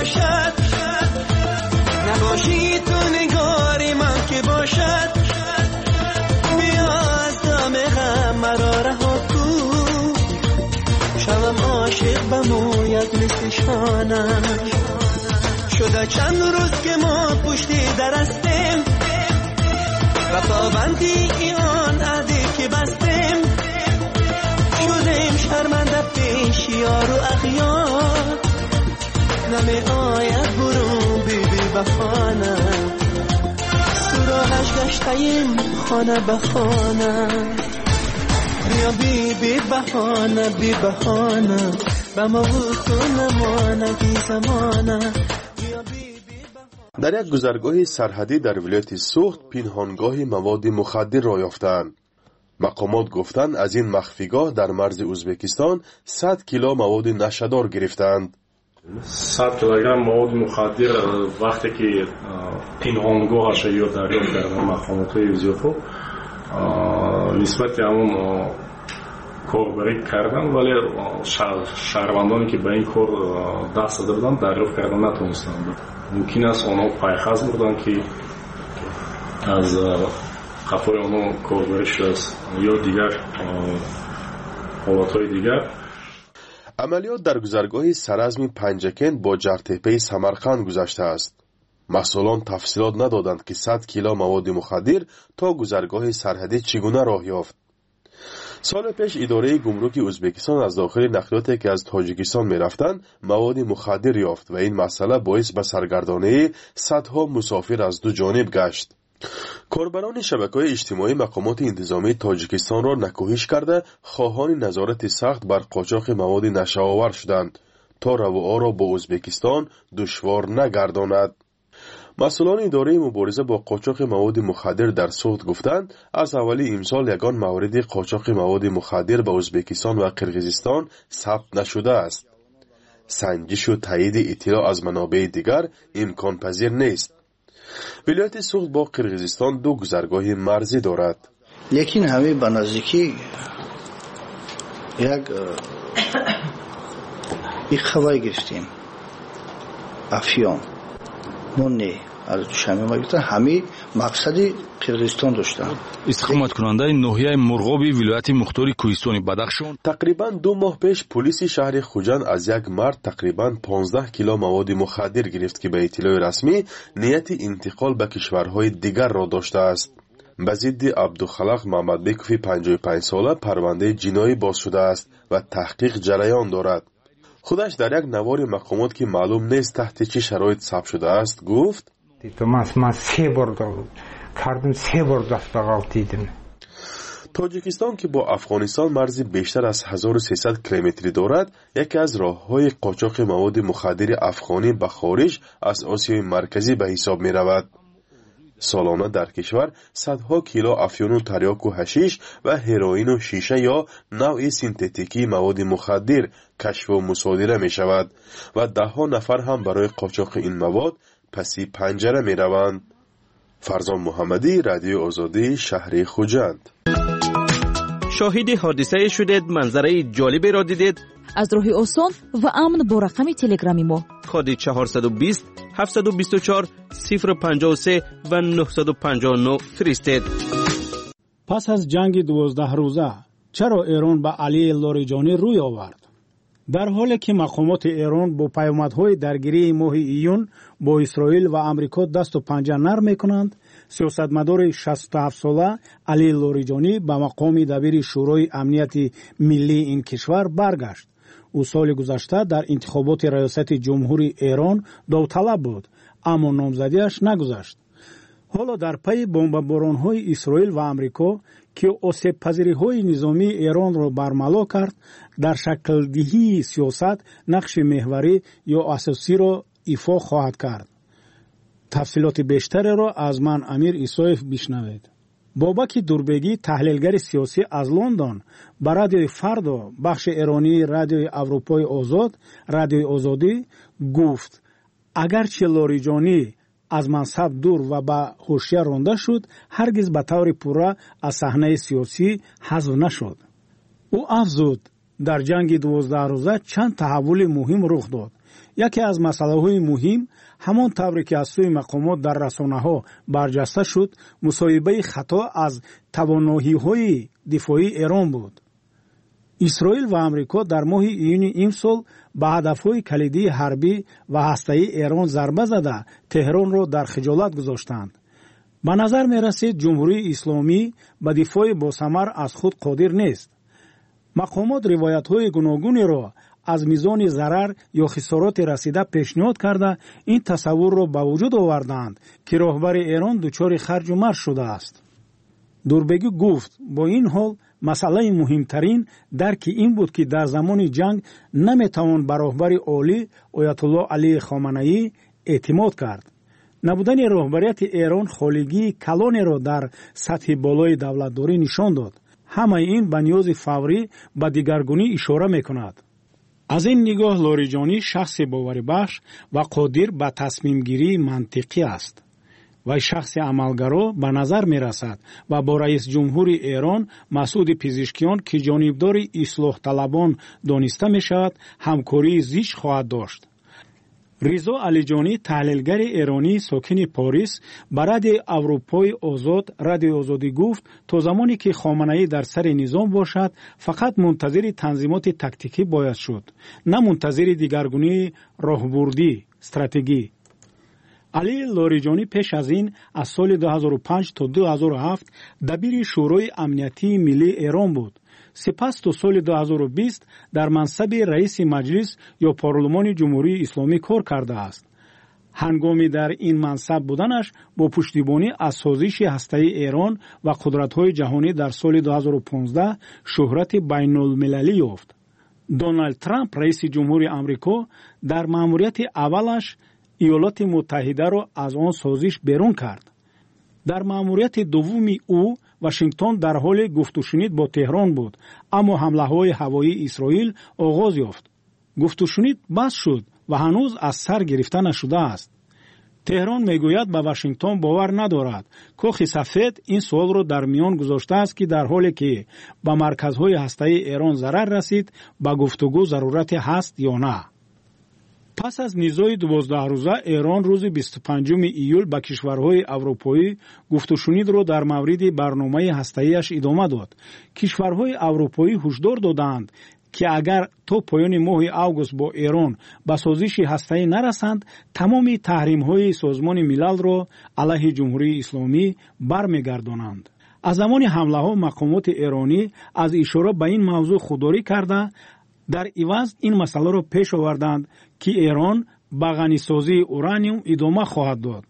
نباشی تو نگاری من که باشد، بیا از دام غم مرا رها کن، شوم عاشق به مویت مثل شانم، شده چند روز که ما پشتی درستیم و پابندی ایان عهدی که بستیم، شدیم شرمنده پیش یار و اغیار، نمی آید برو بی بخانه، سراغش گشتیم خانه به خانه، بیا بی بهانه به ما و تو نماند این زمانه. در یک گذرگاه سرحدی در ولایت سوخت پنهانگاه مواد مخدر را یافتند. مقامات گفتند از این مخفیگاه در مرز ازبکستان 100 کیلو مواد نشه‌دار گرفتند. 100 کیلوگرم مواد مخدر وقتی که پنهانگاهش یا دریافت کردن مقامات زیوفو نسبت همون کاربری کردن، ولی شهروندانی که به این کار دست داده بودند دریافت کردن نتونستند. ممکن است آنها پایخز بودند که از خفای آنها کاربری شده است یا دیگر حالتهای دیگر. عملیات در گذرگاه سرعزم پنجکن با جرتپه سمرقند گذشته است. مسئولان تفصیلات ندادند که 100 کیلو مواد مخدر تا گذرگاه سرحدی چگونه راه یافت. سال پیش اداره گمرک ازبکستان از داخل نقلیاتی که از تاجیکستان می رفتند مواد مخدر یافت و این مسئله باعث به سرگردانی صدها مسافر از دو جانب گشت. کاربران شبکه‌های اجتماعی مقامات انتظامی تاجیکستان را نکوهش کرده خواهان نظارت سخت بر قاچاق مواد نشه‌آور شدند تا روعه را با ازبکستان دشوار نگرداند. مسئولان اداره مبارزه با قاچاق مواد مخدر در سوخت گفتند از اولی امسال یگان مورد قاچاق مواد مخدر به ازبکستان و قرقیزستان ثبت نشده است. سنجش و تایید اطلاع از منابع دیگر امکان پذیر نیست. ولایت سوخت با قرقیزستان 2 گذرگاه مرزی دارد. لیکن همه به نزدیکی یک خبر گرفتیم افیون مونی از دوشنبه ما گرفتن، همه مقصدی قرقیزستان داشتن. استقامت کننده ناحیه مرغابی ولایت مختار کوهستان بدخشان تقریبا 2 ماه پیش پلیس شهر خوجند از یک مرد تقریبا 15 کیلو مواد مخدر گرفت که به اطلاع رسمی نیت انتقال به کشورهای دیگر را داشته است. به ضد عبدالخالق محمدبکوفی 55 ساله پرونده جنایی باز شده است و تحقیق جریان دارد. خودش در یک نوار مقامات که معلوم نیست تحت چه شرایط ثبت شده است گفت من 3 بار کردم، 3 بار دست دیدم. تاجیکستان که با افغانستان مرزی بیشتر از 1300 کیلومتری دارد، یکی از راه‌های قاچاق مواد مخدر افغانی به خارج از آسیای مرکزی به حساب می رود. سالانه در کشور صدها کیلو افیون و تریاک و حشیش و هروئین و شیشه یا نوع سینتتیکی مواد مخدر کشف و مصادره می شود و 10 نفر هم برای قاچاق این مواد پسی پنجره می روند. فرزان محمدی، رادیو آزادی، شهر خوجند. شاهد حادثه شدید، منظره جالبی را دیدید؟ از راه آسان و امن با رقم تلگرامی ما کد 420 724 053 و 959 فرستید. پس از جنگ 12 روزه چرا ایران به علی لاریجانی روی آورد؟ در حالی که مقامات ایران با پیامدهای درگیری ماه ایون با اسرائیل و امریکا دست و پنجه نرم میکنند، سیاستمدار 67 ساله علی لاریجانی به مقام دبیر شورای امنیت ملی این کشور برگشت. او سال گذشته در انتخابات ریاست جمهوری ایران داوطلب بود، اما نامزدیش نگذشت. حالا در پی بمباران‌های اسرائیل و امریکا که آسیب پذیری‌های نظامی ایران را برملا کرد، در شکل دهی سیاست نقش محوری یا اساسی را ایفا خواهد کرد. تفصیلات بیشتر را از من امیر ایسایف بشنوید. بابک دوربگی تحلیلگر سیاسی از لندن به رادیوی فردا بخش ایرانی رادیوی اروپای آزاد رادیوی آزادی گفت اگرچه لاریجانی از منصب دور و به حاشیه رانده شد، هرگز به طور پورا از صحنه سیاسی حذف نشد. او افزود در جنگ 12 روزه چند تحول مهم رخ داد. یکی از مسائل مهم همان طوری که از سوی مقامات در رسانه‌ها برجسته شد، مصاحبه خطا از توانایی‌های دفاعی ایران بود. اسرائیل و امریکا در ماه ایون امسال به هدف‌های کلیدی حربی و هسته‌ای ایران ضربه زده تهران را در خجالت گذاشتند. به نظر می‌رسید جمهوری اسلامی به دفاع با ثمر از خود قادر نیست. مقامات روایت‌های گوناگونی را از میزان ضرر یا خسارات رسیده پیشنهاد کرده این تصور را به وجود آوردند که راهبر ایران دچار خرج و مرج شده است. دوربگی گفت با این حال مسئله مهمترین درک این بود که در زمان جنگ نمیتوان بر راهبر عالی آیت الله علی خامنه‌ای اعتماد کرد. نبودن راهبریت ایران خالگی کلانی را در سطح بالای دولتداری نشان داد. همه این به نیاز فوری به دیگرگونی اشاره میکند. از این نگاه لاریجانی شخص باوری بخش و قادر به تصمیم گیری منطقی است. و شخص عملگرا به نظر می رسد و با رئیس جمهور ایران مسعود پزشکیان که جانبدار اصلاح طلبان دانسته می شود همکاری زیست خواهد داشت. رضا علیجانی تحلیلگر ایرانی ساکن پاریس به رادیو اروپای آزاد رادیو آزادی گفت تا زمانی که خامنه‌ای در سر نظام باشد فقط منتظر تنظیمات تاکتیکی باید شد، نه منتظر دیگرگونی راهبردی استراتژی. علی لاریجانی پیش از این از سال 2005 تا 2007 دبیر شورای امنیتی ملی ایران بود. سپس تا سال 2020 در منصب رئیس مجلس یا پارلمان جمهوری اسلامی کار کرده است. هنگامی در این منصب بودنش با پشتیبانی از سازش هسته‌ای ایران و قدرت‌های جهانی در سال 2015 شهرت بین‌المللی یافت. دونالد ترامپ رئیس جمهوری آمریکا در مأموریت اولش ایالات متحده را از آن سازش بیرون کرد. در مأموریت دومی او واشنگتن در حال گفت و شنید با تهران بود، اما حمله‌های هوایی اسرائیل آغاز یافت. گفت و شنید بس شد و هنوز از سر گرفته نشده است. تهران میگوید به واشنگتن باور ندارد. کاخ سفید این سوال را در میان گذاشته است که در حالی که به مرکزهای هسته‌ای ایران ضرر رسید، به گفتگو ضرورت هست یا نه. پس از نزاع 12 روزه ایران روز 25 ایول به کشورهای اروپایی گفت و شنید را در مورد برنامه هسته‌ایش ادامه داد. کشورهای اروپایی هشدار دادند که اگر تا پایان ماه آگوست با ایران به سازش هسته‌ای نرسند، تمام تحریم‌های سازمان ملل را علیه جمهوری اسلامی برمیگردانند. از زمان حمله‌ها مقامات ایرانی از اشاره به این موضوع خودداری کرده در عوض این مسئله را پیش آوردند که ایران به غنیسازی اورانیوم ادامه خواهد داد.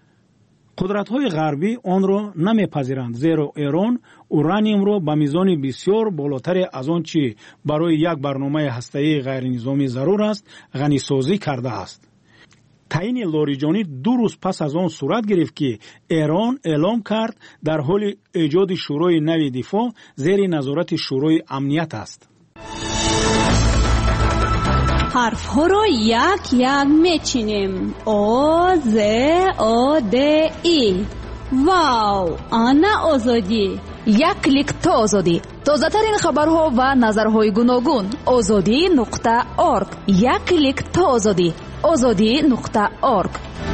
قدرت‌های غربی آن را نمی‌پذیرند، زیرا ایران اورانیوم را به میزان بسیار بالاتر از آنچه برای یک برنامه هسته‌ای غیرنظامی ضرور است غنیسازی کرده است. تعیین لاریجانی 2 روز پس از آن صورت گرفت که ایران اعلام کرد در حال ایجاد شورای نوی دفاع زیر نظارت شورای امنیت است. حرف ها رو یک یک میچینیم. او ز او د ای. واو، آنا آزادی. یک کلیک تا آزادی. تازه ترین خبرها و نظرهای گوناگون. azadi.org. یک کلیک تا آزادی. azadi.org.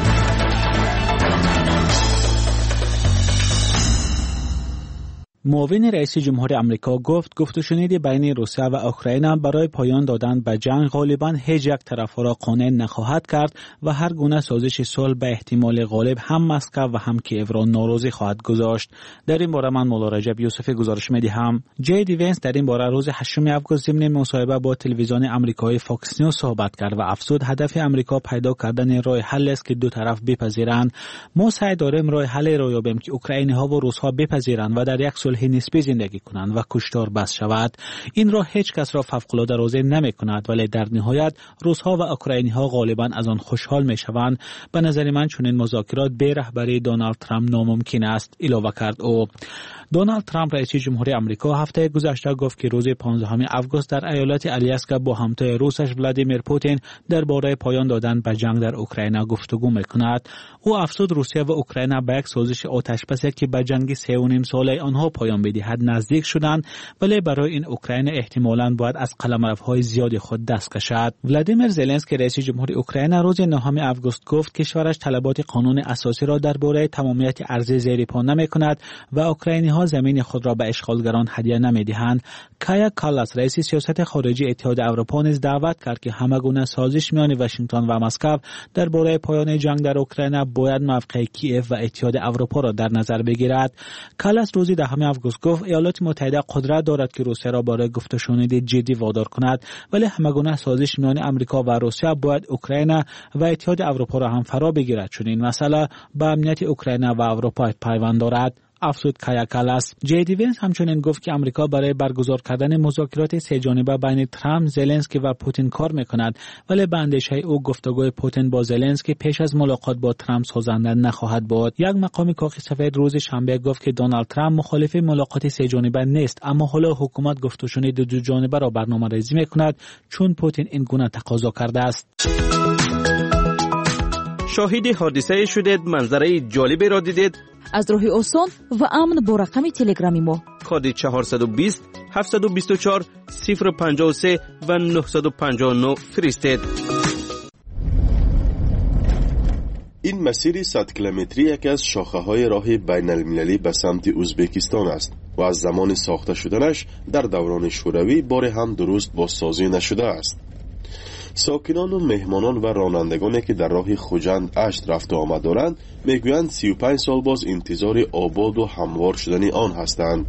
معاون رئیس جمهور آمریکا گفت و شنید بین روسیه و اوکراین برای پایان دادن به جنگ غالباً هیچ یک طرف را قانع نخواهد کرد و هر گونه سازش صلح به احتمال غالب هم مسکو و هم کیف را ناراضی خواهد گذاشت. در این باره من مولا رجب یوسفی گزارش می‌دهم. جی دی وینس در این باره روز 8 آگوست ضمن مصاحبه با تلویزیون آمریکایی فاکس نیوز صحبت کرد و افزود هدف آمریکا پیدا کردن راه حل است که دو طرف بپذیرند. ما سعی داریم راه حل را یابیم که اوکراینی‌ها و روس‌ها بپذیرند و در یک صلح نسبی زندگی کنند و کشتار بس شود. این را هیچ کس را فوق‌العاده راضی نمی‌کند، ولی در نهایت روس‌ها و اوکراینی‌ها غالباً از آن خوشحال می‌شوند. به نظر من چنین مذاکرات به رهبری دونالد ترامپ ناممکن است، اضافه کرد او. دونالد ترامپ رئیس جمهوری آمریکا هفته گذشته گفت که روز 15 آگوست در ایالت آلاسکا با همتای روسش ولادیمیر پوتین درباره پایان دادن به جنگ در اوکراین گفتگو می‌کند. او افزود روسیه و اوکراین به یک سازش آتش‌بسی که به جنگ 3.5 ساله آنها پایان بدهد نزدیک شدند، ولی برای این اوکراین احتمالاً باید از قلمروهای زیادی خود دست کشد. ولادیمیر زلنسکی رئیس جمهوری اوکراین روز 9 آگوست گفت کشورش طلبات قانون اساسی را درباره تمامیت ارضی زیر پا نمی‌کند و اوکراینی‌ها زمین خود را به اشغالگران هدیه نمی‌دهند. کایا کالاس رئیس سیاست خارجی اتحاد اروپا نیز دعوت کرد که همگونه سازش میان واشنگتن و مسکو درباره پایان جنگ در اوکراین باید موقع کیف و اتحاد اروپا را در نظر بگیرد. کالاس روز 10 آگوست گفت ایالات متحده قدرت دارد که روسیه را برای گفت و شنود جدی وادار کند، ولی همگونه سازش میان آمریکا و روسیه باید اوکراین و اتحاد اروپا را هم فرا بگیرد، چون این مسئله با امنیت اوکراین و اروپا پیوند دارد. افسود کایاکل است. جی ونس همچنین گفت که آمریکا برای برگزار کردن مذاکرات سه جانبه بین ترامپ، زلنسکی و پوتین کار میکند، ولی به اندیشه او گفتگوی پوتین با زلنسکی پیش از ملاقات با ترامپ سازنده نخواهد بود. یک مقام کاخ سفید روز شنبه گفت که دونالد ترامپ مخالف ملاقات سه جانبه نیست، اما حالا حکومت گفتگوی دو جانبه را برنامه‌ریزی میکند چون پوتین این گونه تقاضا کرده است. شاهد حادثه شدید، منظره جالبی را دیدید؟ از راه آسان و امن با رقم تلگرامی ما کد 420 724 053 و 959 فرستید. این مسیر 100 کیلومتری یکی از شاخه‌های راه بین المللی به سمت ازبکستان است و از زمان ساخته شدنش در دوران شوروی بار هم درست بازسازی نشده است. ساکنان و مهمانان و رانندگانی که در راه خوجند اشت رفت و آمد دارند میگویند 35 سال باز انتظار آباد و هموار شدن آن هستند.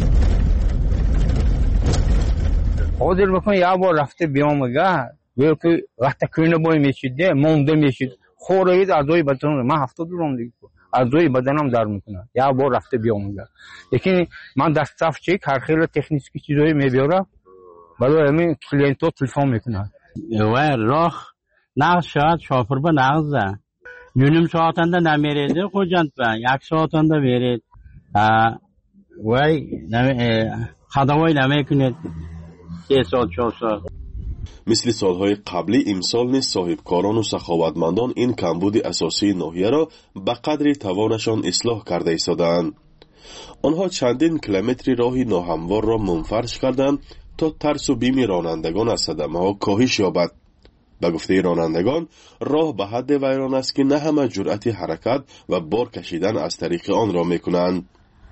حاضر بکن یا بار رفته بیامگه که وقت کنه بای میشیده مونده میشید خورید اعضای بدنم من 70 روم دیگه اعضای بدنم در میکنه یا بار رفته بیامگه لیکن من دستاف چک هر خیلی تکنیکی چیزایی میبیارم برای همین کلینتو تلفن میکنه و راه نقص شاید شافر به نقص ده یونیم ساعتنده نمیریده خوجند به یک ساعتنده برید وای خداوی نمیکنید 3 ساعت 4 ساعت. مثل سالهای قبلی امسال نیز صاحبکاران و سخاوتمندان این کمبود اساسی ناحیه را به قدر توانشان اصلاح کرده ایستادند. آنها چندین کیلومتر راه ناهموار را منفرش کردند تا ترس و بیم رانندگان از صدمه ها کاهش یابد. به گفته رانندگان راه به حد ویران است که نه همه جرأت حرکت و بار کشیدن از طریق آن را میکنند.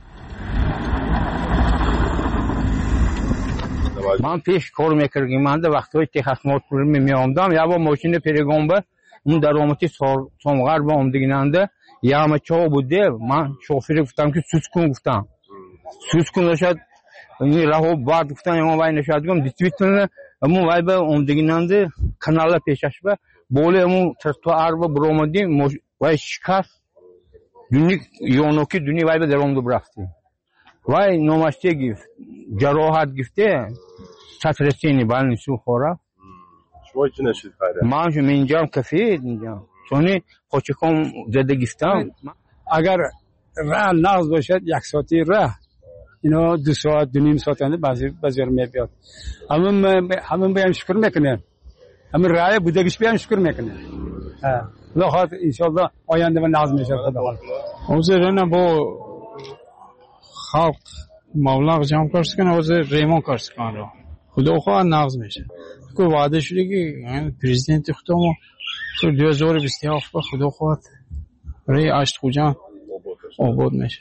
من پیش کار میکردم من در وقتی که خدمات میآمدم یا با ماشین پیرگامبه اون درآمدی سامغر با آمدگیننده یا همه چا بوده من شوفر گفتم که سوس کن نشد این راهو بعد گفتن ما وای نشد گفتم دیتویتن اما وای به آمدگیننده کانال پیشش به بوله امو ترتوار با برآمدی وای شکست دنی یونوکی دنی وای به درآمد برفتی وای نوماشته گفت جراحت گفته سطرسینی بالنی سو خورا شما چی نشید خیره؟ من شما اینجام کفید اینجام چونی خوچکم زده گفتم اگر راه نقض باشد 1 ساعتی راه اینا 2 ساعت 2.5 ساعت انده بازار میبیاد همون بیام شکر میکنه همون راه بودگیش بیام شکر میکنه لخواد انشالله آینده و نقض میشه خدا حاضرانه با خلق مبلغ جمع کرد کنه حاضر ریمون کرد کنه را خدا خواه نقض میشه که وعده شده که پریزیدنت خودمو تو 2027 با خدا خواهد برای اشت خوجان آباد میشه.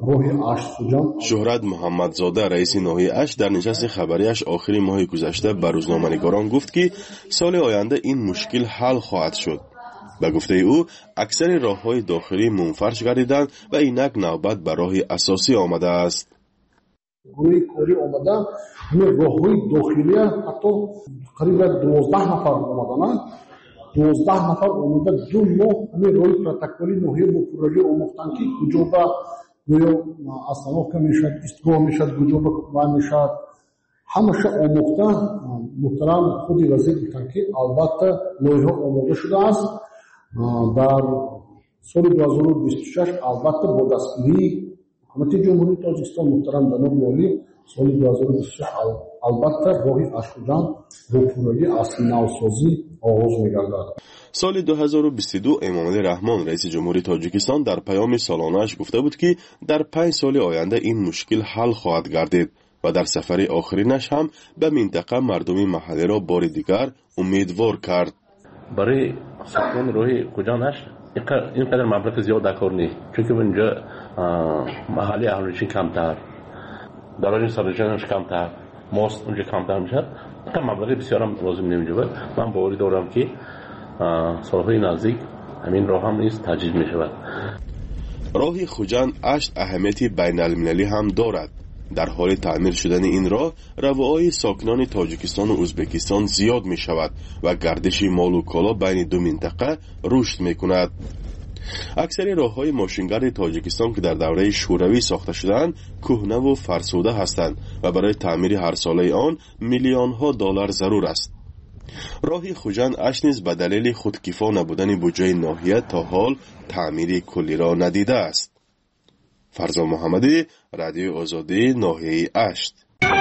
شهرت محمدزاده رئیس ناحیه اشت در نشست خبریش آخری ماه گذشته به روزنامه‌نگاران گفت که سال آینده این مشکل حل خواهد شد. به گفته او اکثر راه‌های داخلی منفرش گردیدند و اینک نوبت به راه اساسی آمده است. گروه کاری آمده همه راه‌های داخلی حتی قریب 12 نفر آمدن 12 نفر آمده 2 ماه همه راه‌های پروتکلی ناحیه با پروژه آموختن که کجا به اصلاح میشد استگاه میشد کجا به میشد همشه آموخته محترم خود وزیر گفتن که البته لایحه آماده شده است در سال 2026 البته با دستگیری حکومت جمهوری تاجیکستان محترم جناب والی سال 2026 البته راهی اشکجان با پروژه اصلی نوسازی آغاز می‌گردد. سال 2022 امامعلی رحمان رئیس جمهوری تاجیکستان در پیام سالانه‌اش گفته بود که در 5 سال آینده این مشکل حل خواهد گردید و در سفر آخرینش هم به منطقه مردم محلی را بار دیگر امیدوار کرد. برای ساختمان راهی خوجانش اینقدر مبلغ زیاد در کار نیست چون که اونجا محلی اهالیشون کمتر دراجه سالجانش کمتر ماست اونجا کمتر میشد تا مبلغ بسیار هم لازم نمیشه. من باوری دارم که سالهای نزدیک همین راه هم نیست تجدید میشود. راه خوجند اشت اهمیتی بین المللی هم دارد. در حال تعمیر شدن این راه روایای ساکنان تاجیکستان و ازبکستان زیاد می شود و گردش مال و کالا بین دو منطقه رشد می کند. اکثر راه‌های ماشینگرد تاجیکستان که در دوره شوروی ساخته شدند کهنه و فرسوده هستند و برای تعمیر هر ساله آن میلیون‌ها دلار ضرور است. راه خوجند اش نیز به دلیل خودکفا نبودن بودجه ناحیه تا حال تعمیر کلی را ندیده است. فرزان محمدی، رادیو آزادی، ناحیه اشت.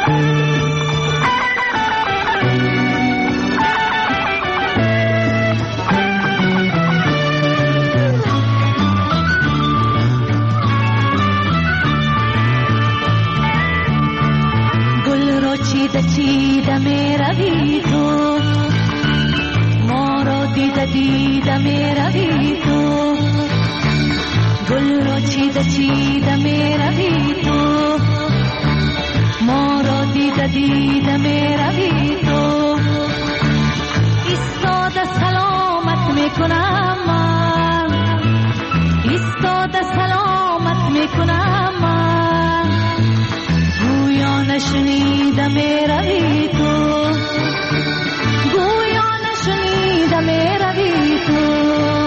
چیده میروی تو ما را دیده میروی تو گل را چیده میروی تو ما را دیده میروی تو ایستاده سلامت میکنم من ایستاده سلامت میکنم من گویا نشنیده میروی تو گویا نشنیده میروی تو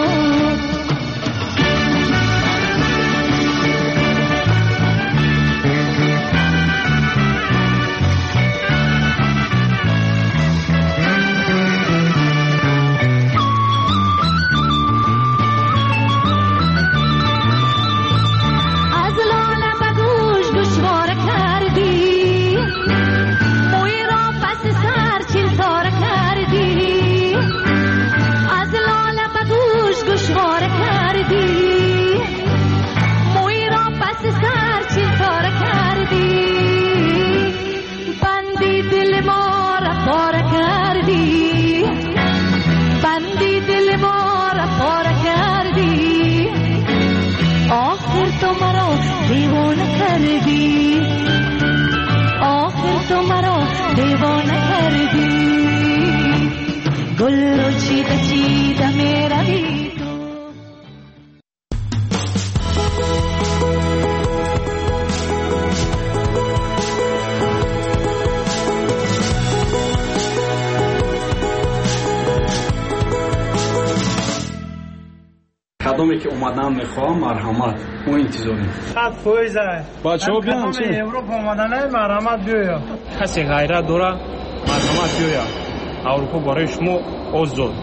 قدمی که اومدن میخوام مرحمت و انتظاریم خط پویزه بچه‌ها بیان چه اروپا اومدن مرحمت بیایا کسی غیرت داره مرحمت بیایا اروپا برای شما آزاد.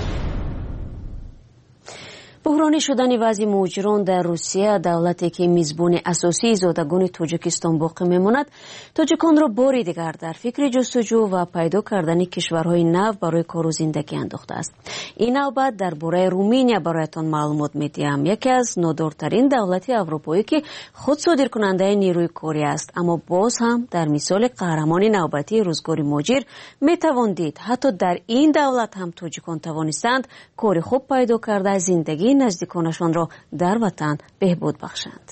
بحرانی شدن وضع مهاجران در روسیه، دولتی که میزبان اساسی زادگان تاجیکستان باقی میماند، تاجیکان را باری دیگر در فکر جستجو و پیدا کردن کشورهای نو برای کار و زندگی انداخته است. این نوبت درباره رومینیا برایتان معلومات میدیم. یکی از نادرترین دولت اروپایی که خود صادر کننده نیروی کاری است، اما باز هم در مثال قهرمان نوبتی روزگار مهاجر میتوان دید حتی در این دولت هم تاجیکان توانستند کار خوب پیدا کرده زندگی نزدیکانشان را در وطن بهبود بخشند.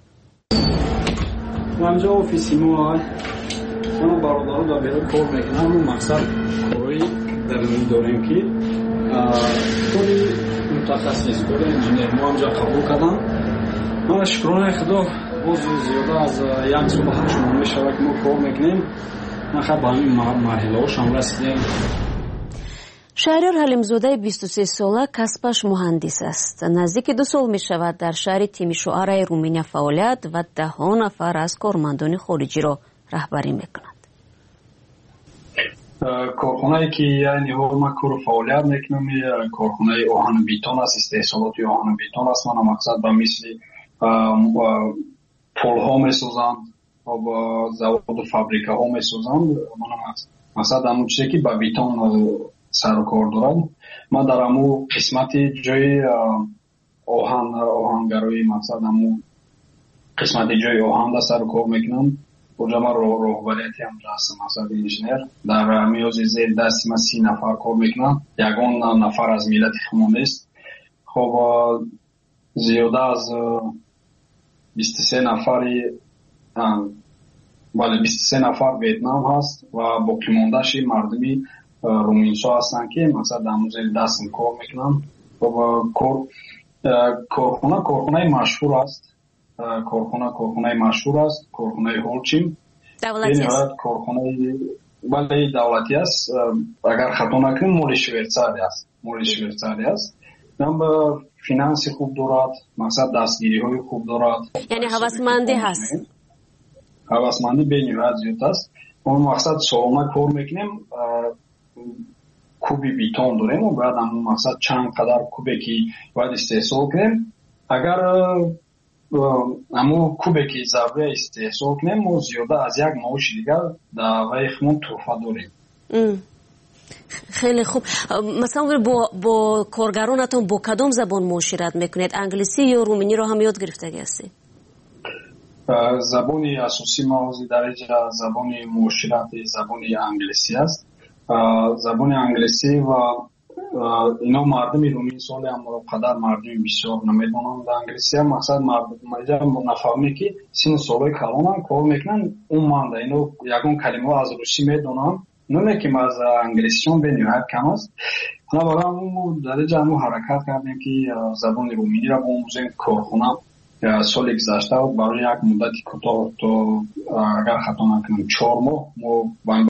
همجا آفیسی ما برادرها در بیرون کار میکنم و مقصد کاری در این داریم که کاری متخصص کاری انجینیر ما همجا قبول کردم. من شکرانه خدا باز زیاده از یک سال 8 ماه میشود که ما کار میکنیم. من خیلی به همین مرحله هاش هم رسیدیم. شهریار حلیمزاده 23 ساله کسبش مهندس است. نزدیک 2 سال می شود در شهر تیمیشواره رومینیا فعالیت و 10 نفر از کارمندان خارجی را رهبری می کند. کارخانه‌ای که یعنی ما کار فعالیت میکنم کارخانه آهن بیتون است، استحصالات آهن بیتون است. من مقصد به مثل پل ها میسازند و زواد و فابریکه ها میسازند. من مقصد همون چیزی که به بیتون سر و کار دارم. من در همون قسمت جای آهنگرایی مقصد همون قسمت جای آهن در سر و کار میکنم. اونجا من رهبریتی هم هستم مقصد انجینیر. در میوز زیر دست من 30 نفر کار میکنم. یگان نفر از ملت خمونی است. خب زیاده از 23 نفری بله 23 نفر ویتنام هست و باقی مونده‌اش مردمی رومینسا هستن که مثلا در موزه دستم کار میکنم. و کارخانه مشهور است. کارخانه مشهور است. کارخانه هولچین دولتی است. کارخانه بله دولتی است. اگر خطا نکنم مال شویتزاری است. نم فینانس خوب دارد، مقصد دستگیری های خوب دارد. یعنی هوسمندی هست. هوسمندی به نهایت زیاد است. اون مقصد سالانه کار میکنیم، کوبی بیتون داریم و بعد هم مقصد چند قدر کوبی که باید استحصال کنیم. اگر امو کوبی که ضربه استحصال کنیم ما زیاده از یک معاش دیگر در ویخمون توفه داریم. خیلی خوب. مثلا با کارگرانتون با کدام زبان معاشرت میکنید؟ انگلیسی یا رومانی رو هم یاد گرفتگی هستی؟ زبان اساسی ما از درجه زبان معاشرت زبان انگلیسی است. زبان انگلیسی و اینا مردم رومی سال هم قدر مردم بسیار نمیدونن در انگلیسی هم مقصد مردم نفهمی که سین سالای کلان کار میکنن اون مانده اینا یکون کلمه از روسی میدونن نمیکنیم از انگلیسیشون به نهایت کم است. بنابراین درجه هم حرکت کردیم که زبان رومینی را بآموزیم. کارخانه سال گذشته برای یک مدت کوتاه تا اگر خطا نکنم 4 ماه ما